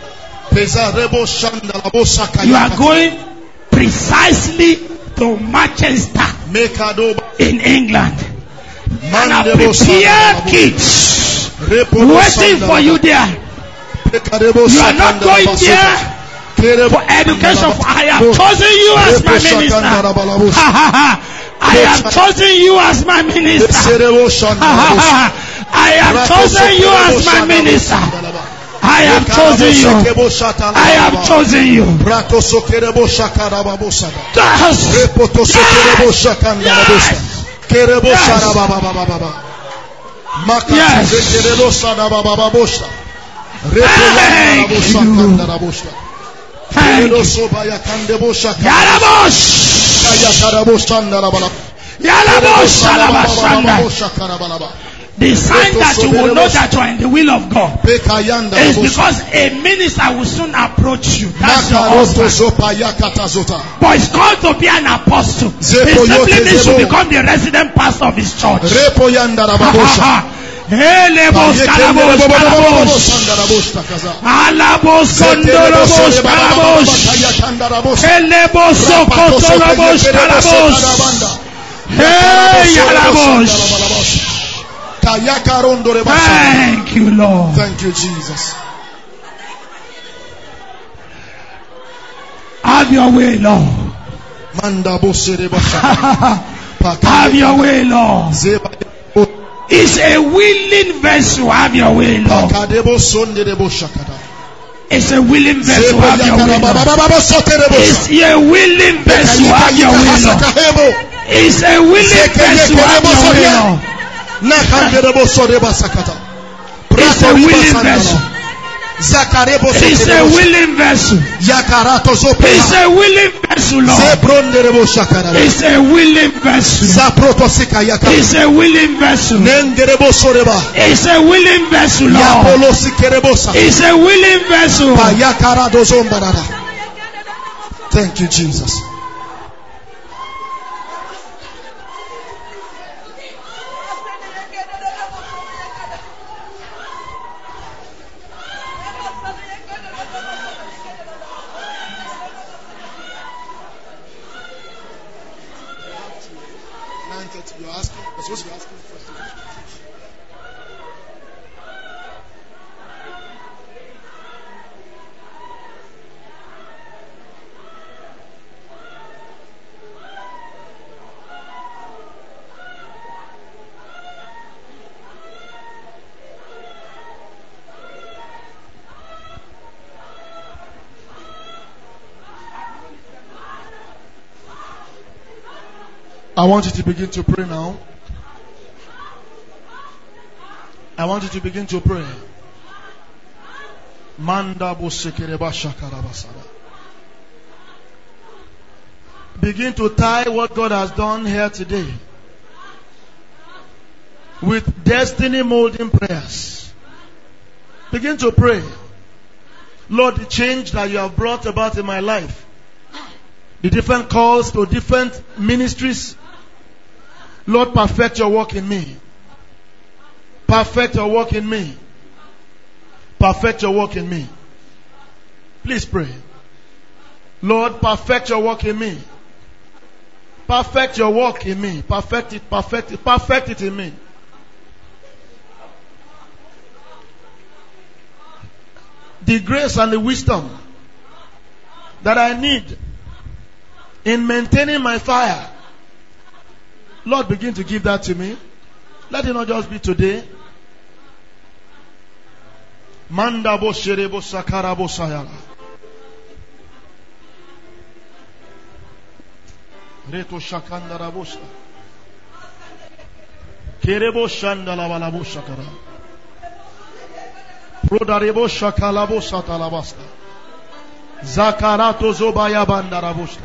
You are going precisely to Manchester in England. And I've prepared kids waiting for you there. You are not going there for education. I have chosen you as my minister. I have chosen you as my minister. I have chosen you as my minister. I have chosen you. I have chosen you. Yes. Thank you. The sign that you will know that you are in the will of God is because a minister will soon approach you. That's your husband. But it's called to be an apostle. It simply means to become the resident pastor of his church. Thank you, Lord. Thank you, Jesus. Have your way, Lord. Have your way, Lord. It's a willing vessel. Have your way, Lord. It's a willing vessel. Have your way, Lord. It's a willing vessel. Have your way, Lord. It's a willing vessel. Have your way, Lord. It's a willing vessel. It's a willing vessel. It's a willing vessel, Lord. It's a willing vessel. It's a willing vessel. It's a willing vessel, Lord. It's a willing vessel. Thank you, Jesus. You're asking, you're supposed to be asking first. I want you to begin to pray now. I want you to begin to pray. Begin to tie what God has done here today with destiny molding prayers. Begin to pray. Lord, the change that you have brought about in my life, the different calls to different ministries, Lord, perfect your work in me. Perfect your work in me. Perfect your work in me. Please pray. Lord, perfect your work in me. Perfect your work in me. Perfect it, perfect it, perfect it in me. The grace and the wisdom that I need in maintaining my fire, Lord, begin to give that to me. Let it not just be today. Manda bo sherebo sakara bo sayala. Reto shakanda rabosha. Kerebo shanda labalabosha kara. Prodarebo shakalabosha talabasta. Zakarato zobaya banda rabosha.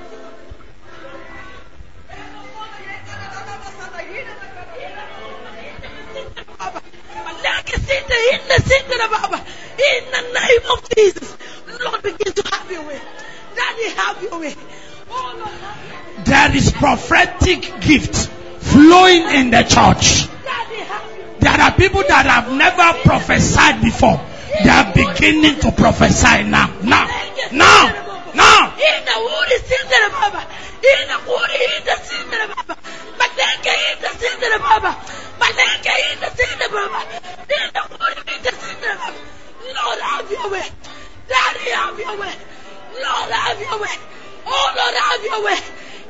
In the name of Jesus, Lord, begin to have your way. Daddy, have your way. Oh, Lord, have your way. There is prophetic gift flowing in the church. There are people that have never prophesied before. They are beginning to prophesy now. Now. Lord, have your way. Daddy, have your way. Lord, have your way. Oh, Lord, have your way.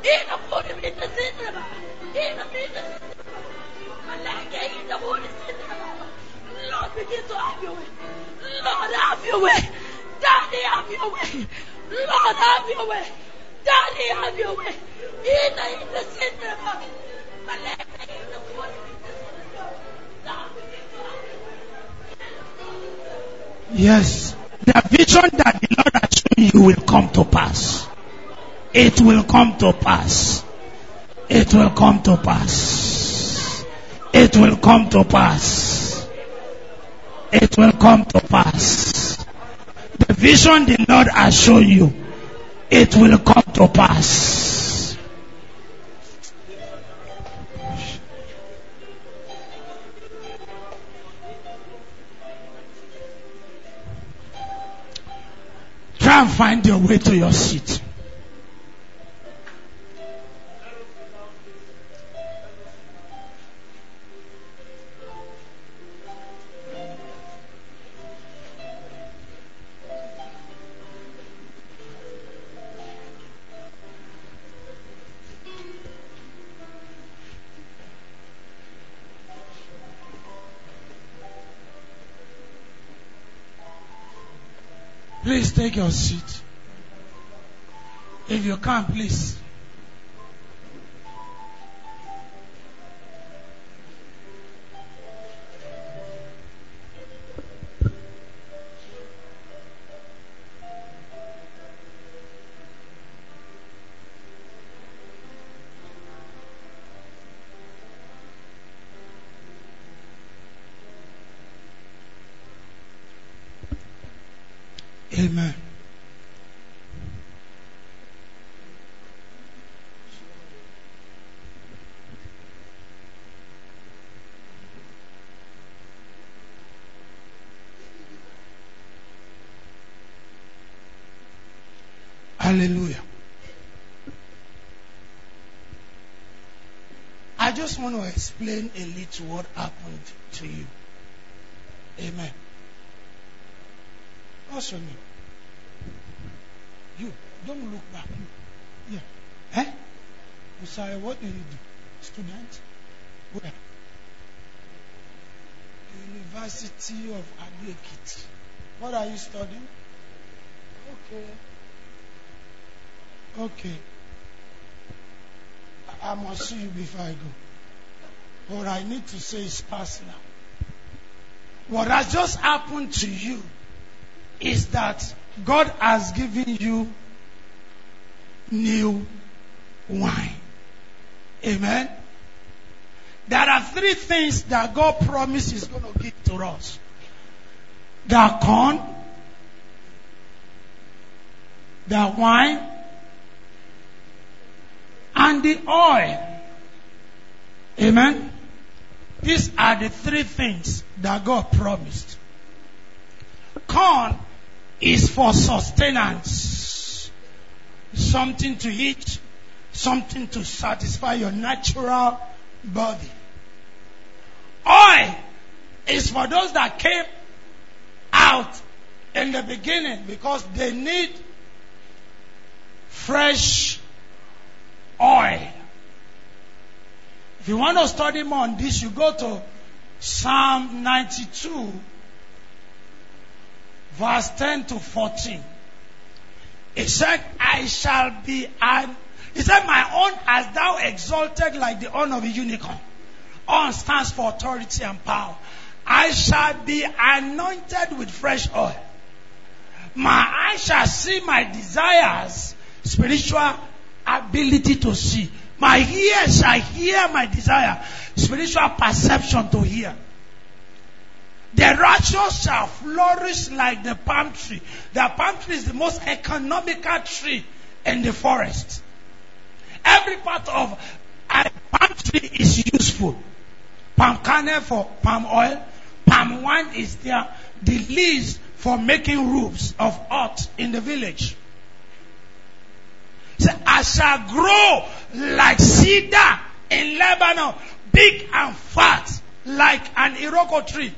Lord, begin to have your way. Lord, have your way. Daddy, have your way. Lord, have your way. Daddy, have your way. In the cinema. Yes, the vision that the Lord has shown you will come to pass. It will come to pass. It will come to pass. It will come to pass. It will come to pass. The vision the Lord has shown you, it will come to pass. Try and find your way to your seat. Please take your seat. If you can, please. Amen. Hallelujah. I just want to explain a little what happened to you. Amen. What's your name? You. Don't look back. You. Yeah. Eh? Sorry, what do you do? Student? Where? University of Ado-Ekiti. What are you studying? Okay. I must see you before I go. What I need to say is personal. What has just happened to you is that God has given you new wine. Amen. There are three things that God promised He's going to give to us. The corn, the wine, and the oil. Amen. These are the three things that God promised. Corn is for sustenance. Something to eat, something to satisfy your natural body. Oil is for those that came out in the beginning because they need fresh oil. If you want to study more on this, you go to Psalm 92, verse 10 to 14. It said, I shall be an He said, my own hast thou exalted like the horn of a unicorn. On stands for authority and power. I shall be anointed with fresh oil. My eyes shall see my desires, spiritual ability to see. My ears shall hear my desire, spiritual perception to hear. The righteous shall flourish like the palm tree. The palm tree is the most economical tree in the forest. Every part of a palm tree is useful. Palm kernel for palm oil. Palm wine is there. The leaves for making roofs of earth in the village. So I shall grow like cedar in Lebanon, big and fat like an iroko tree.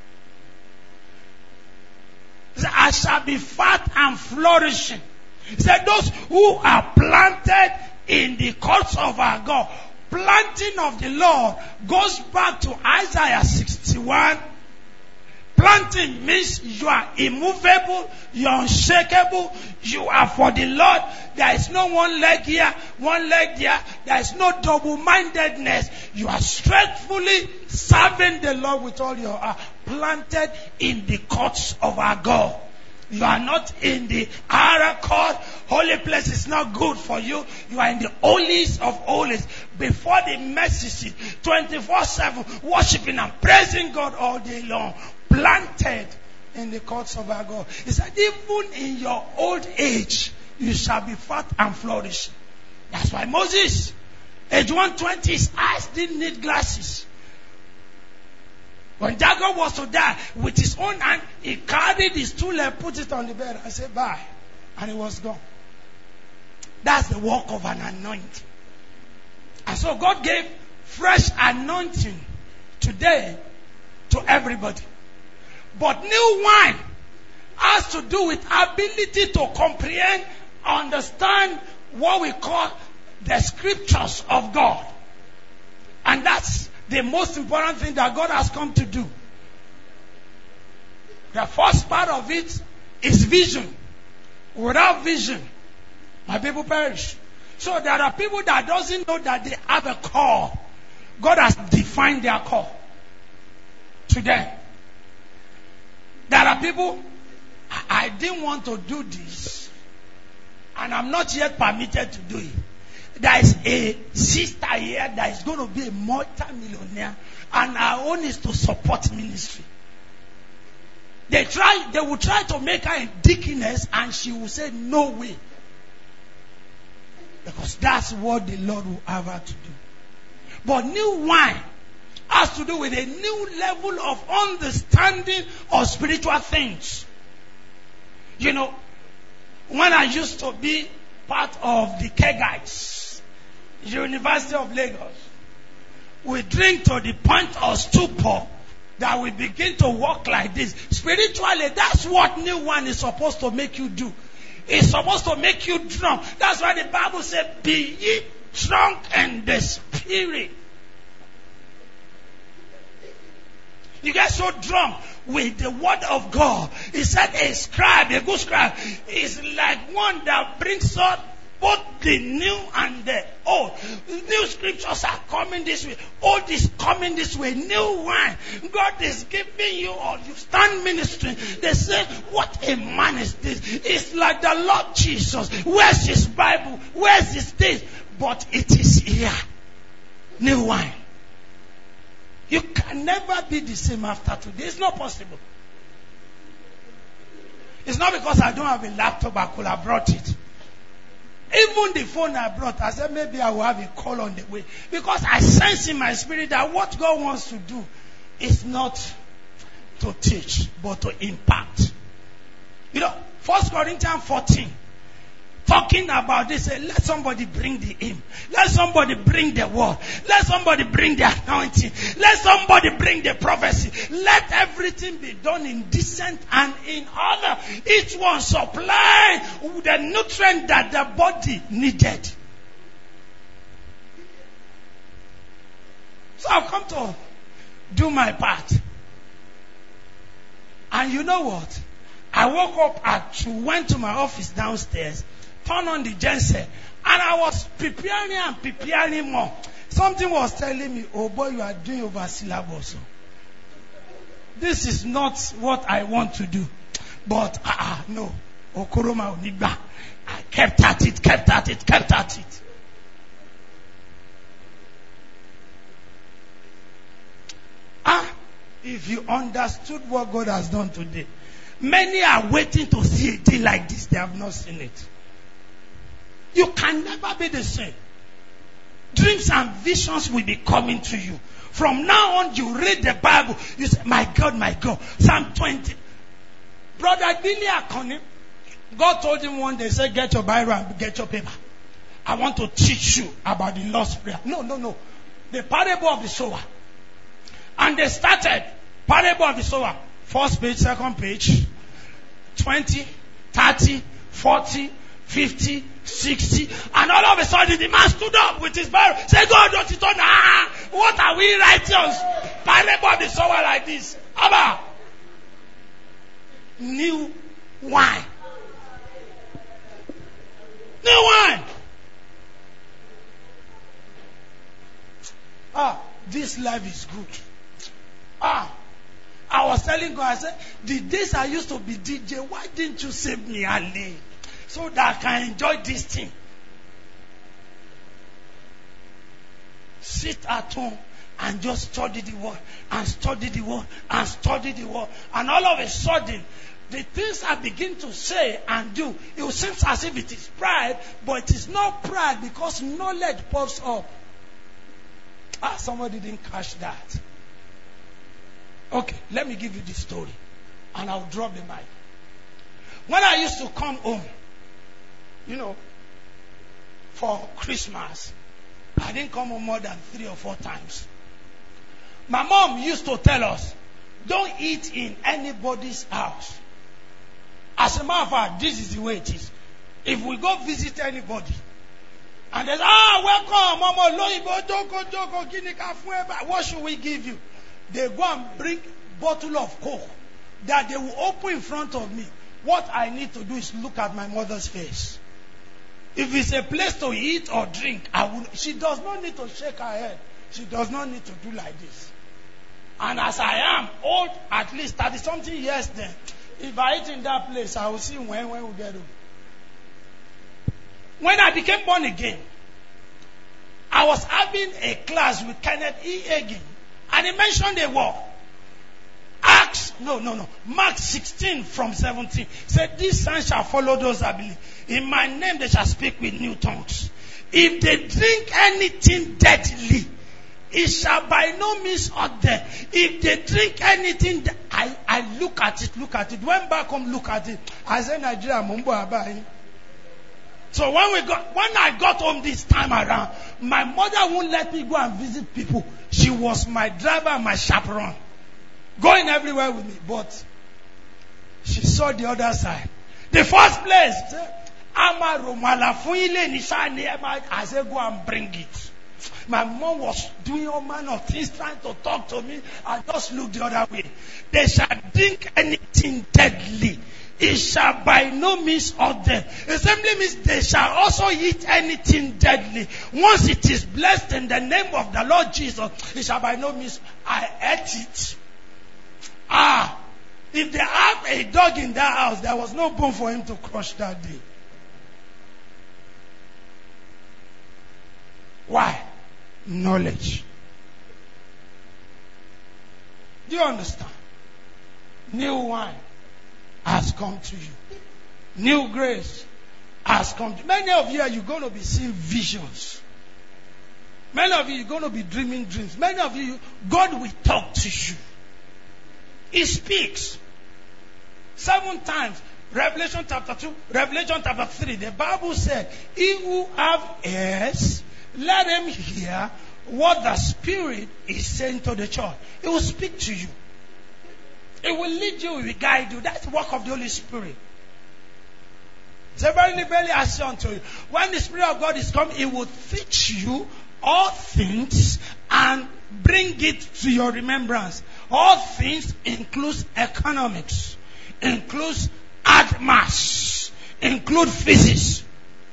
So I shall be fat and flourishing. He said, those who are planted in the courts of our God. Planting of the Lord goes back to Isaiah 61. Planting means you are immovable, you are unshakable, you are for the Lord. There is no one leg here, one leg there. There is no double-mindedness. You are straightfully serving the Lord with all your heart. Planted in the courts of our God. You are not in the outer court. Holy place is not good for you. You are in the holies of holies. Before the mercy seat. 24/7. Worshiping and praising God all day long. Planted in the courts of our God. He said, even in your old age, you shall be fat and flourish. That's why Moses, age 120, his eyes didn't need glasses. When Jacob was to die, with his own hand, he carried his tool and put it on the bed and said, bye. And he was gone. That's the work of an anointing. And so God gave fresh anointing today to everybody. But new wine has to do with ability to comprehend, understand what we call the scriptures of God. And that's the most important thing that God has come to do. The first part of it is vision. Without vision, my people perish. So there are people that doesn't know that they have a call. God has defined their call to them. There are people, I didn't want to do this, and I'm not yet permitted to do it. There is a sister here that is going to be a multi-millionaire, and our own is to support ministry. They will try to make her a deaconess, and she will say no way. Because that's what the Lord will have her to do. But new wine has to do with a new level of understanding of spiritual things. You know, when I used to be part of the Kegites, University of Lagos, we drink to the point of stupor that we begin to walk like this. Spiritually, that's what new wine is supposed to make you do. It's supposed to make you drunk. That's why the Bible said, be ye drunk in the spirit. You get so drunk with the word of God. He said a scribe, a good scribe, is like one that brings out both the new and the old. New scriptures are coming this way. Old is coming this way. New wine. God is giving you all. You stand ministering. They say, what a man is this? It's like the Lord Jesus. Where's his Bible? Where's his this? But it is here. New wine. You can never be the same after today. It's not possible. It's not because I don't have a laptop, I could have brought it. Even the phone I brought, I said maybe I will have a call on the way. Because I sense in my spirit that what God wants to do is not to teach, but to impact. You know, 1 Corinthians 14. Talking about this, let somebody bring the hymn. Let somebody bring the word. Let somebody bring the anointing. Let somebody bring the prophecy. Let everything be done in decent and in order. Each one supply the nutrient that the body needed. So I've come to do my part. And you know what? I woke up at 2, went to my office downstairs, turn on the genset. And I was preparing more. Something was telling me, oh boy, you are doing over syllabus. This is not what I want to do. But, no. Okoroma Onigba. I kept at it. If you understood what God has done today, many are waiting to see a day like this. They have not seen it. You can never be the same. Dreams and visions will be coming to you. From now on, you read the Bible. You say, my God. Psalm 20. Brother Billy Akoni, God told him one day, say, get your Bible and get your paper. I want to teach you about the Lord's Prayer. No. The parable of the sower. And they started parable of the sower. First page, second page. 20, 30, 40, 50, 60. And all of a sudden the man stood up with his Bible. Say, God, don't you turn? What are we writing on parable of the sower like this? Abba. New wine. This life is good. I was telling God, I said, the days I used to be DJ, why didn't you save me early? So that I can enjoy this thing. Sit at home and just study the word. And all of a sudden, the things I begin to say and do, it seems as if it is pride, but it is not pride because knowledge pops up. Somebody didn't catch that. Okay, let me give you this story. And I'll drop the mic. When I used to come home, for Christmas, I didn't come home more than 3 or 4 times. My mom used to tell us, don't eat in anybody's house. As a matter of fact, this is the way it is. If we go visit anybody, and they say, welcome, Mama Loibo, Joko, what should we give you? They go and bring bottle of Coke that they will open in front of me. What I need to do is look at my mother's face. If it's a place to eat or drink, she does not need to shake her head. She does not need to do like this. And as I am old, at least 30-something years then, if I eat in that place, I will see when we get home. When I became born again, I was having a class with Kenneth E. Hagin, and he mentioned a word. Mark 16 from 17 said, "These signs shall follow those that believe. In my name they shall speak with new tongues. If they drink anything deadly, it shall by no means hurt them. If they drink anything, I look at it. Went back home, look at it. I said, Nigeria, Mumbo Abai." So when I got home this time around, my mother won't let me go and visit people. She was my driver and my chaperone, going everywhere with me. But she saw the other side. The first place, I said, go and bring it. My mom was doing all manner of things, trying to talk to me. I just looked the other way. They shall drink anything deadly. It shall by no means hurt them. It simply means they shall also eat anything deadly. Once it is blessed in the name of the Lord Jesus, it shall by no means. I ate it. If they have a dog in that house, there was no bone for him to crush that day. Why? Knowledge. Do you understand? New wine has come to you. New grace has come to you. Many of you are going to be seeing visions. Many of you are going to be dreaming dreams. Many of you, God will talk to you. He speaks 7 times. Revelation chapter 2, Revelation chapter 3. The Bible said, "He who have ears, let him hear what the Spirit is saying to the church." He will speak to you. It will lead you, it will guide you. That's the work of the Holy Spirit. So verily, verily, I say unto you, when the Spirit of God is come, He will teach you all things and bring it to your remembrance. All things includes economics, includes art maths, include physics.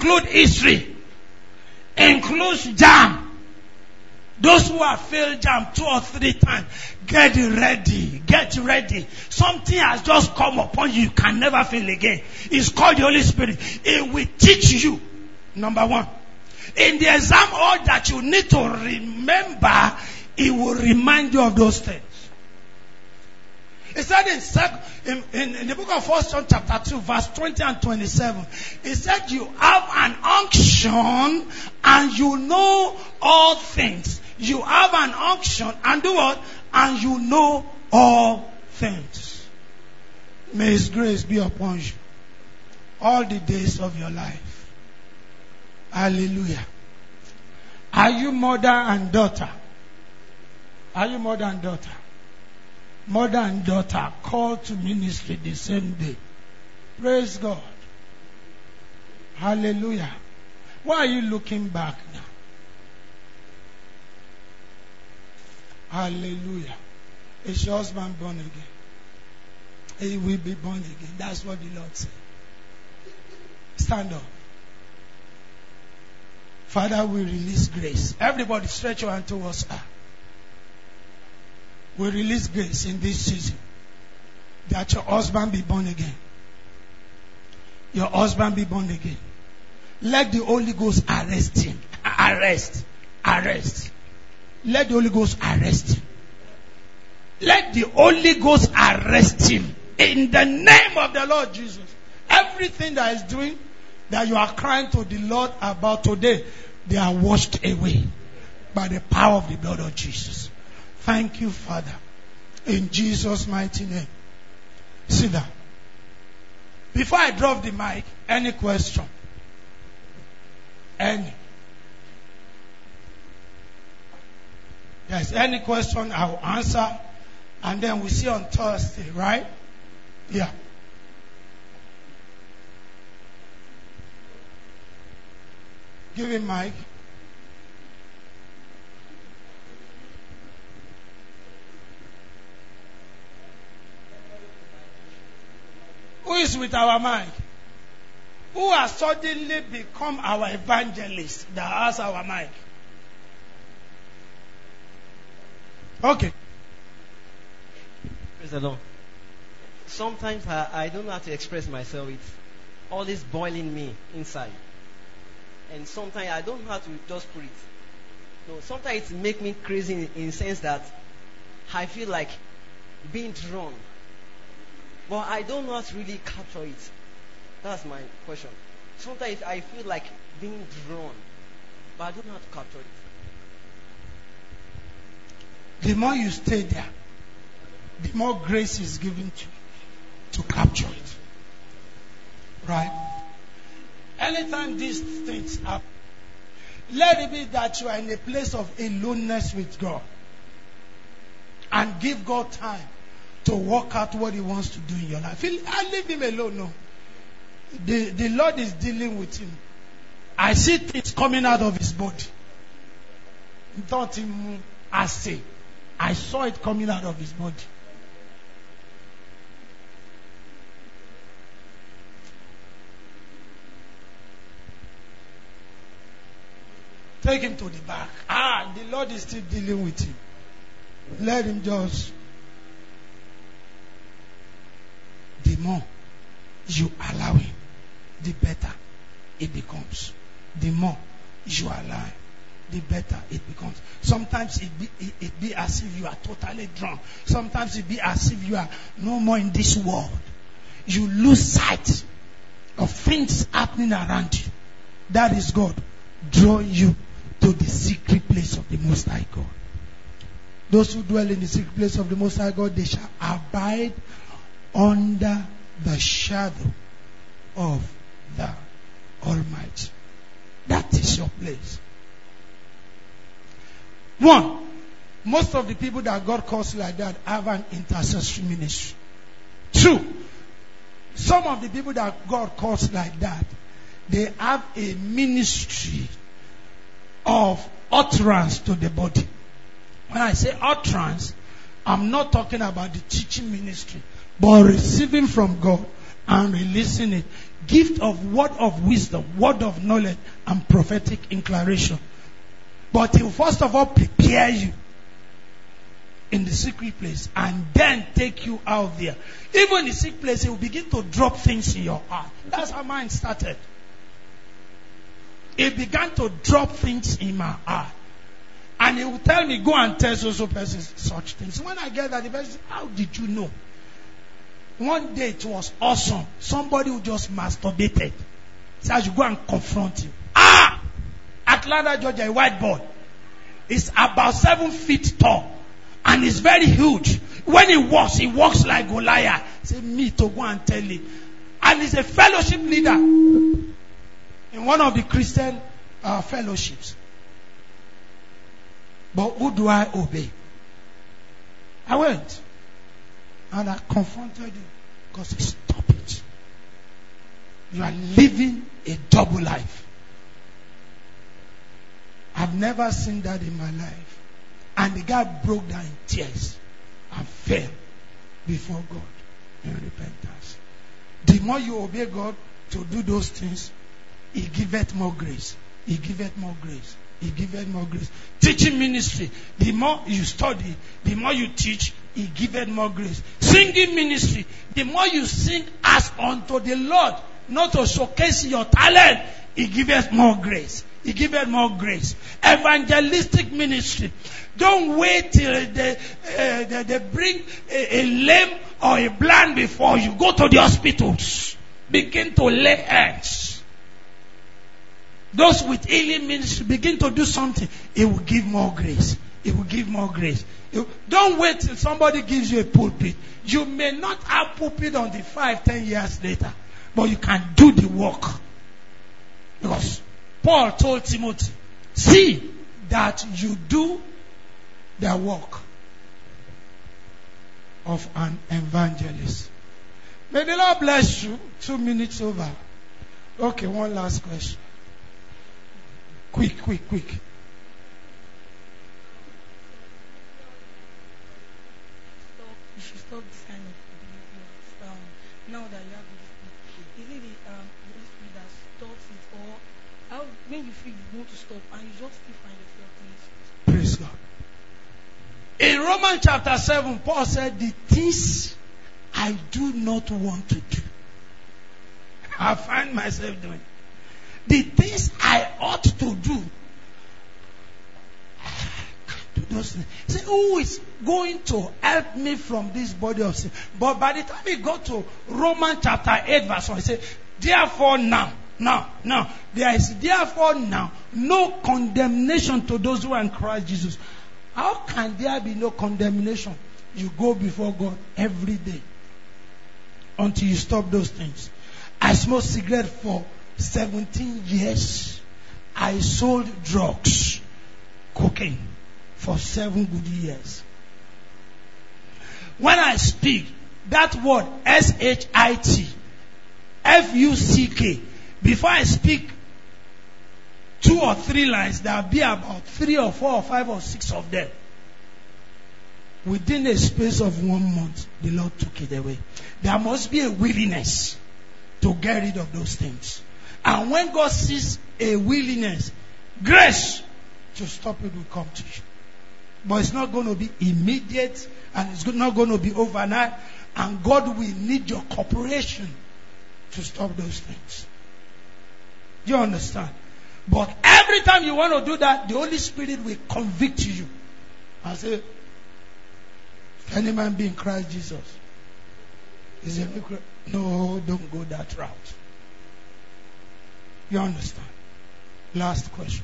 include history, includes JAM. Those who have failed JAM 2 or 3 times, get ready. Get ready. Something has just come upon you. You can never fail again. It's called the Holy Spirit. It will teach you. Number 1. In the exam hall that you need to remember, it will remind you of those things. It said in the book of 1 John chapter 2, verse 20 and 27, it said you have an unction and you know all things. You have an unction and do what? And you know all things. May His grace be upon you all the days of your life. Hallelujah. Are you mother and daughter? Are you mother and daughter? Mother and daughter called to ministry the same day. Praise God. Hallelujah. Why are you looking back now? Hallelujah. Is your husband born again? He will be born again. That's what the Lord said. Stand up. Father, we release grace. Everybody stretch your hand towards her. We release grace in this season. That your husband be born again. Your husband be born again. Let the Holy Ghost arrest him. Arrest. Let the Holy Ghost arrest him. Let the Holy Ghost arrest him. In the name of the Lord Jesus. Everything that is doing, that you are crying to the Lord about today, they are washed away by the power of the blood of Jesus. Thank you, Father. In Jesus' mighty name. Sit down. Before I drop the mic, any question? Any? Yes, any question I will answer. And then we see on Thursday, right? Yeah. Give him mic. Who is with our mic? Who has suddenly become our evangelist that has our mic? Okay. Praise the Lord. Sometimes I don't know how to express myself. It's always boiling me inside. And sometimes I don't know how to just put it. No, sometimes it makes me crazy in the sense that I feel like being drawn. But I don't know how to really capture it. That's my question. Sometimes I feel like being drawn, but I don't know how to capture it. The more you stay there, the more grace is given to you to capture it. Right? Anytime these things happen, let it be that you are in a place of aloneness with God. And give God time to work out what He wants to do in your life. I leave Him alone. No. The Lord is dealing with him. I see things coming out of his body. I saw it coming out of his body. Take him to the back. The Lord is still dealing with him. Let him just. The more you allow him, the better it becomes. The more you allow him, the better it becomes. Sometimes it be as if you are totally drunk. Sometimes it be as if you are no more in this world. You lose sight of things happening around you. That is God drawing you to the secret place of the Most High God. Those who dwell in the secret place of the Most High God, they shall abide under the shadow of the Almighty. That is your place. One, most of the people that God calls like that have an intercessory ministry. Two, some of the people that God calls like that, they have a ministry of utterance to the body. When I say utterance, I'm not talking about the teaching ministry, but receiving from God and releasing it. Gift of word of wisdom, word of knowledge, and prophetic inclination. But he will first of all prepare you in the secret place and then take you out there. Even in the secret place, he will begin to drop things in your heart. That's how mine started. He began to drop things in my heart. And he will tell me, go and tell so person such things. When I get that, the person says, how did you know? One day it was awesome. Somebody who just masturbated. So I should go and confront him. Atlanta, Georgia, a white boy. He's about 7 feet tall. And he's very huge. When he walks like Goliath. Say, me to go and tell him. And he's a fellowship leader in one of the Christian fellowships. But who do I obey? I went. And I confronted him. Because he said, stop it. You are living a double life. I've never seen that in my life. And the guy broke down in tears and fell before God in repentance. The more you obey God to do those things, He giveth more grace. He giveth more grace. He giveth more grace. Teaching ministry, the more you study, the more you teach, He giveth more grace. Singing ministry, the more you sing as unto the Lord, not to showcase your talent, He giveth more grace. He giveth more grace. Evangelistic ministry, don't wait till they bring a lame or a blind before you. Go to the hospitals. Begin to lay hands. Those with healing ministry, begin to do something. It will give more grace. It will give more grace. Don't wait till somebody gives you a pulpit. You may not have pulpit on the 5-10 years later, but you can do the work. Because Paul told Timothy, see that you do the work of an evangelist. May the Lord bless you. 2 minutes over. Okay, one last question. Quick. You should stop this kind of behavior. Now that you have this, is it the Holy Spirit that stops it, or how, when you feel you want to stop and you just still find yourself doing it? Praise God. In Romans chapter 7, Paul said, the things I do not want to do, I find myself doing. The things I ought to do, I can't do those things. Say, who is going to help me from this body of sin? But by the time we got to Romans chapter 8 verse 1, he said, therefore now, there is therefore now no condemnation to those who are in Christ Jesus. How can there be no condemnation? You go before God every day until you stop those things. I smoked cigarette for 17 years. I sold drugs, cocaine, for 7 good years. When I speak, that word S-H-I-T, F-U-C-K, before I speak 2 or 3 lines, there will be about 3 or 4 or 5 or 6 of them. Within a space of 1 month, the Lord took it away. There must be a willingness to get rid of those things. And when God sees a willingness, grace to stop it will come to you. But it's not going to be immediate, and it's not going to be overnight. And God will need your cooperation to stop those things. Do you understand? But every time you want to do that, the Holy Spirit will convict you. And say, can any man be in Christ Jesus? Is it no, don't go that route. You understand? Last question.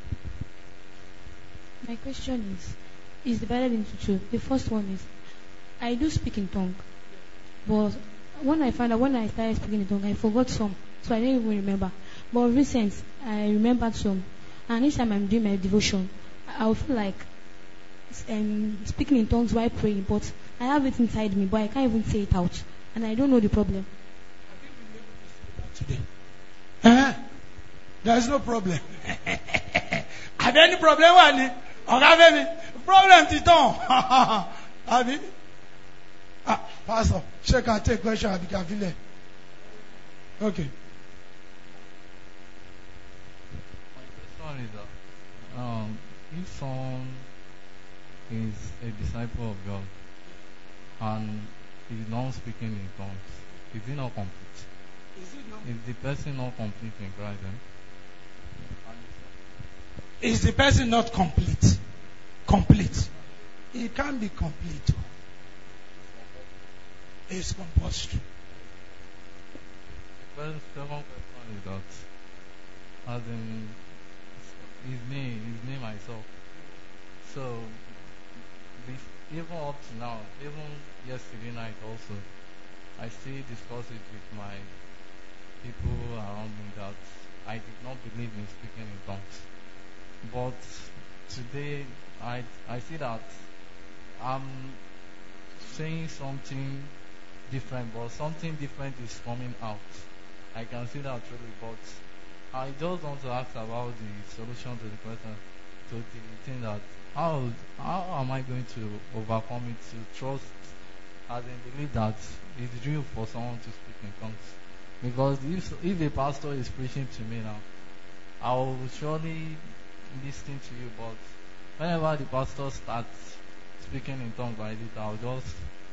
My question is divided into 2. The first one is, I do speak in tongue, but when I started speaking in tongue, I forgot some, so I didn't even remember. But recent, I remembered some, and each time I'm doing my devotion, I feel like speaking in tongues while praying, but I have it inside me, but I can't even say it out, and I don't know the problem. Today, there's no problem. Have any problem? Problem to tongue. Pastor, check and take question. Okay. My question is that if someone is a disciple of God and is not speaking in tongues, is he not complete? Is the person not complete in Christ then? Is the person not complete? Complete. It can't be complete. It's compulsory. The second question is that, as in his name myself. So, even up to now, even yesterday night also, I still discuss it with my people around me that I did not believe in speaking in tongues. But today, I see that I'm saying something different, but something different is coming out. I can see that truly, but I just want to ask about the solution to the question, to the thing that how am I going to overcome it, to trust, as in believe that it's real for someone to speak in tongues. Because if a pastor is preaching to me now, I will surely listen to you, but whenever the pastor starts speaking in tongues like this, I'll just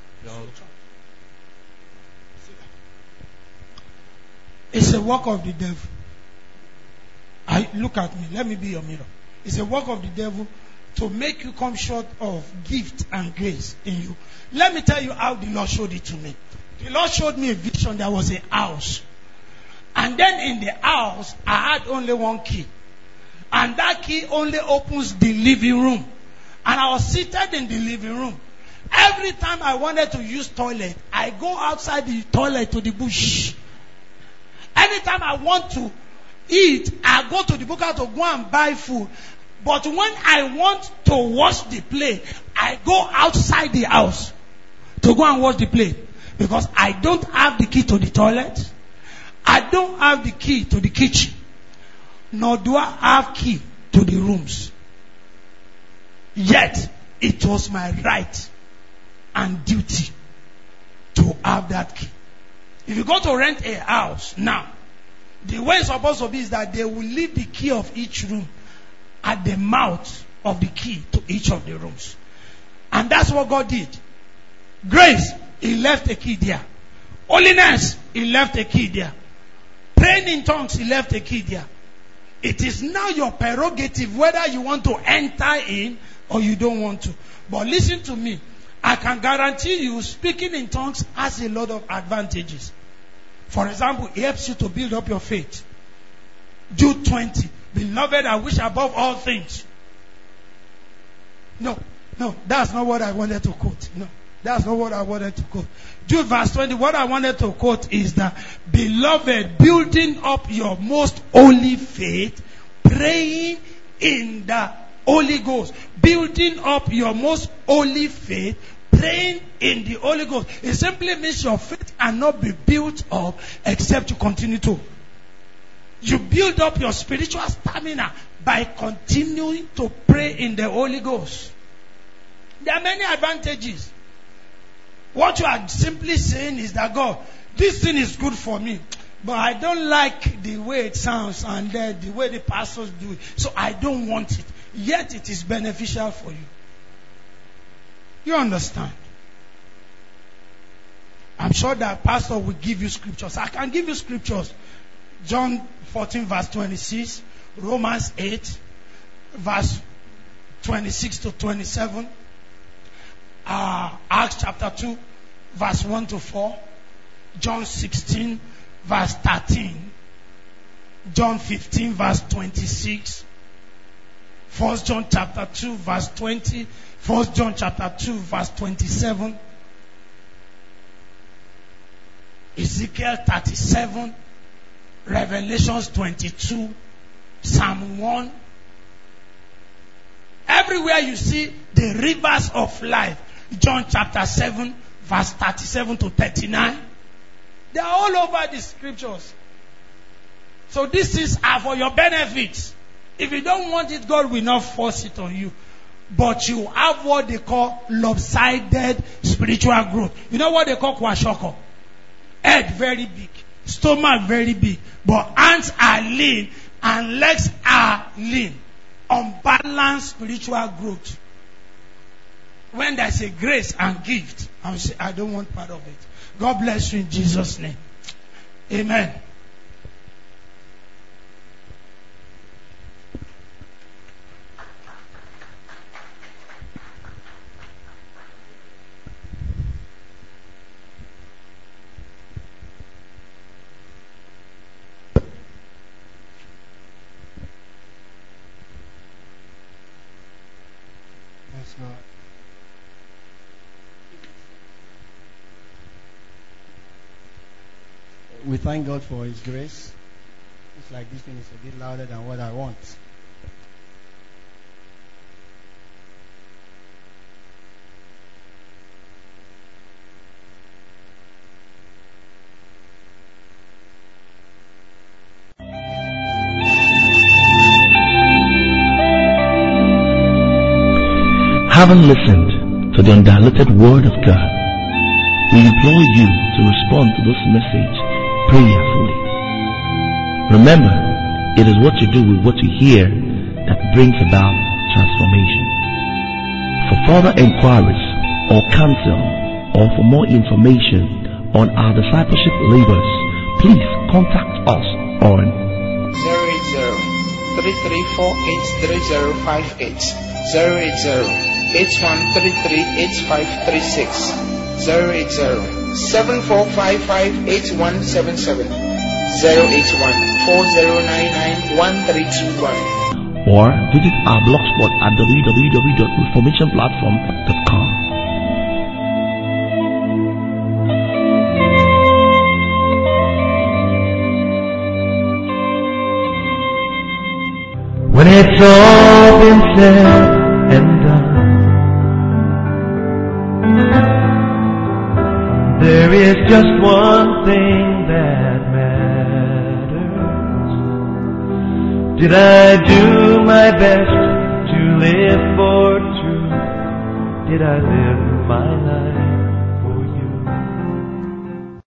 It's a work of the devil. Look at me. Let me be your mirror. It's a work of the devil to make you come short of gift and grace in you. Let me tell you how the Lord showed it to me. The Lord showed me a vision. There was a house. And then in the house, I had only one key. And that key only opens the living room. And I was seated in the living room. Every time I wanted to use toilet, I go outside the toilet to the bush. Anytime I want to eat, I go to the butcher to go and buy food. But when I want to wash the plate, I go outside the house to go and wash the plate. Because I don't have the key to the toilet. I don't have the key to the kitchen. Nor do I have key to the rooms. Yet, it was my right and duty to have that key. If you go to rent a house now, the way it's supposed to be is that they will leave the key of each room at the mouth of the key to each of the rooms. And that's what God did. Grace, He left a key there. Holiness, He left a key there. Praying in tongues, He left a key there. It is now your prerogative whether you want to enter in or you don't want to. But listen to me. I can guarantee you speaking in tongues has a lot of advantages. For example, it helps you to build up your faith. Jude 20. Beloved, I wish above all things. No, that's not what I wanted to quote. No, that's not what I wanted to quote. Jude verse 20, what I wanted to quote is that, beloved, building up your most holy faith, praying in the Holy Ghost. Building up your most holy faith, praying in the Holy Ghost. It simply means your faith cannot be built up except you continue to. You build up your spiritual stamina by continuing to pray in the Holy Ghost. There are many advantages. What you are simply saying is that, God, this thing is good for me, but I don't like the way it sounds and the way the pastors do it, so I don't want it. Yet it is beneficial for you. You understand? I'm sure that pastor will give you scriptures. I can give you scriptures. John 14 verse 26, Romans 8 verse 26 to 27, Acts chapter 2 verse 1 to 4, John 16 verse 13, John 15 verse 26, 1 John chapter 2 verse 20, 1 John chapter 2 verse 27, Ezekiel 37, Revelations 22, Psalm 1. Everywhere you see the rivers of life, John chapter 7 verse 37 to 39. They are all over the scriptures. So these things are for your benefit. If you don't want it, God will not force it on you. But you have what they call lopsided spiritual growth. You know what they call kwashoko? Head very big, stomach very big, but hands are lean and legs are lean. Unbalanced spiritual growth. When there's a grace and gift, I will say, I don't want part of it. God bless you in Jesus' name. Amen. We thank God for His grace. It's like this thing is a bit louder than what I want. Having listened to the undiluted Word of God, we implore you to respond to this message prayerfully. Remember, it is what you do with what you hear that brings about transformation. For further inquiries or counsel or for more information on our discipleship labors, please contact us on 080-3348-3058 080-8133-8536 080-7455-8177 081-4099-1321 or visit our blogspot at www.reformationplatform.com. When it's all been said and done, there is just one thing that matters. Did I do my best to live for truth? Did I live my life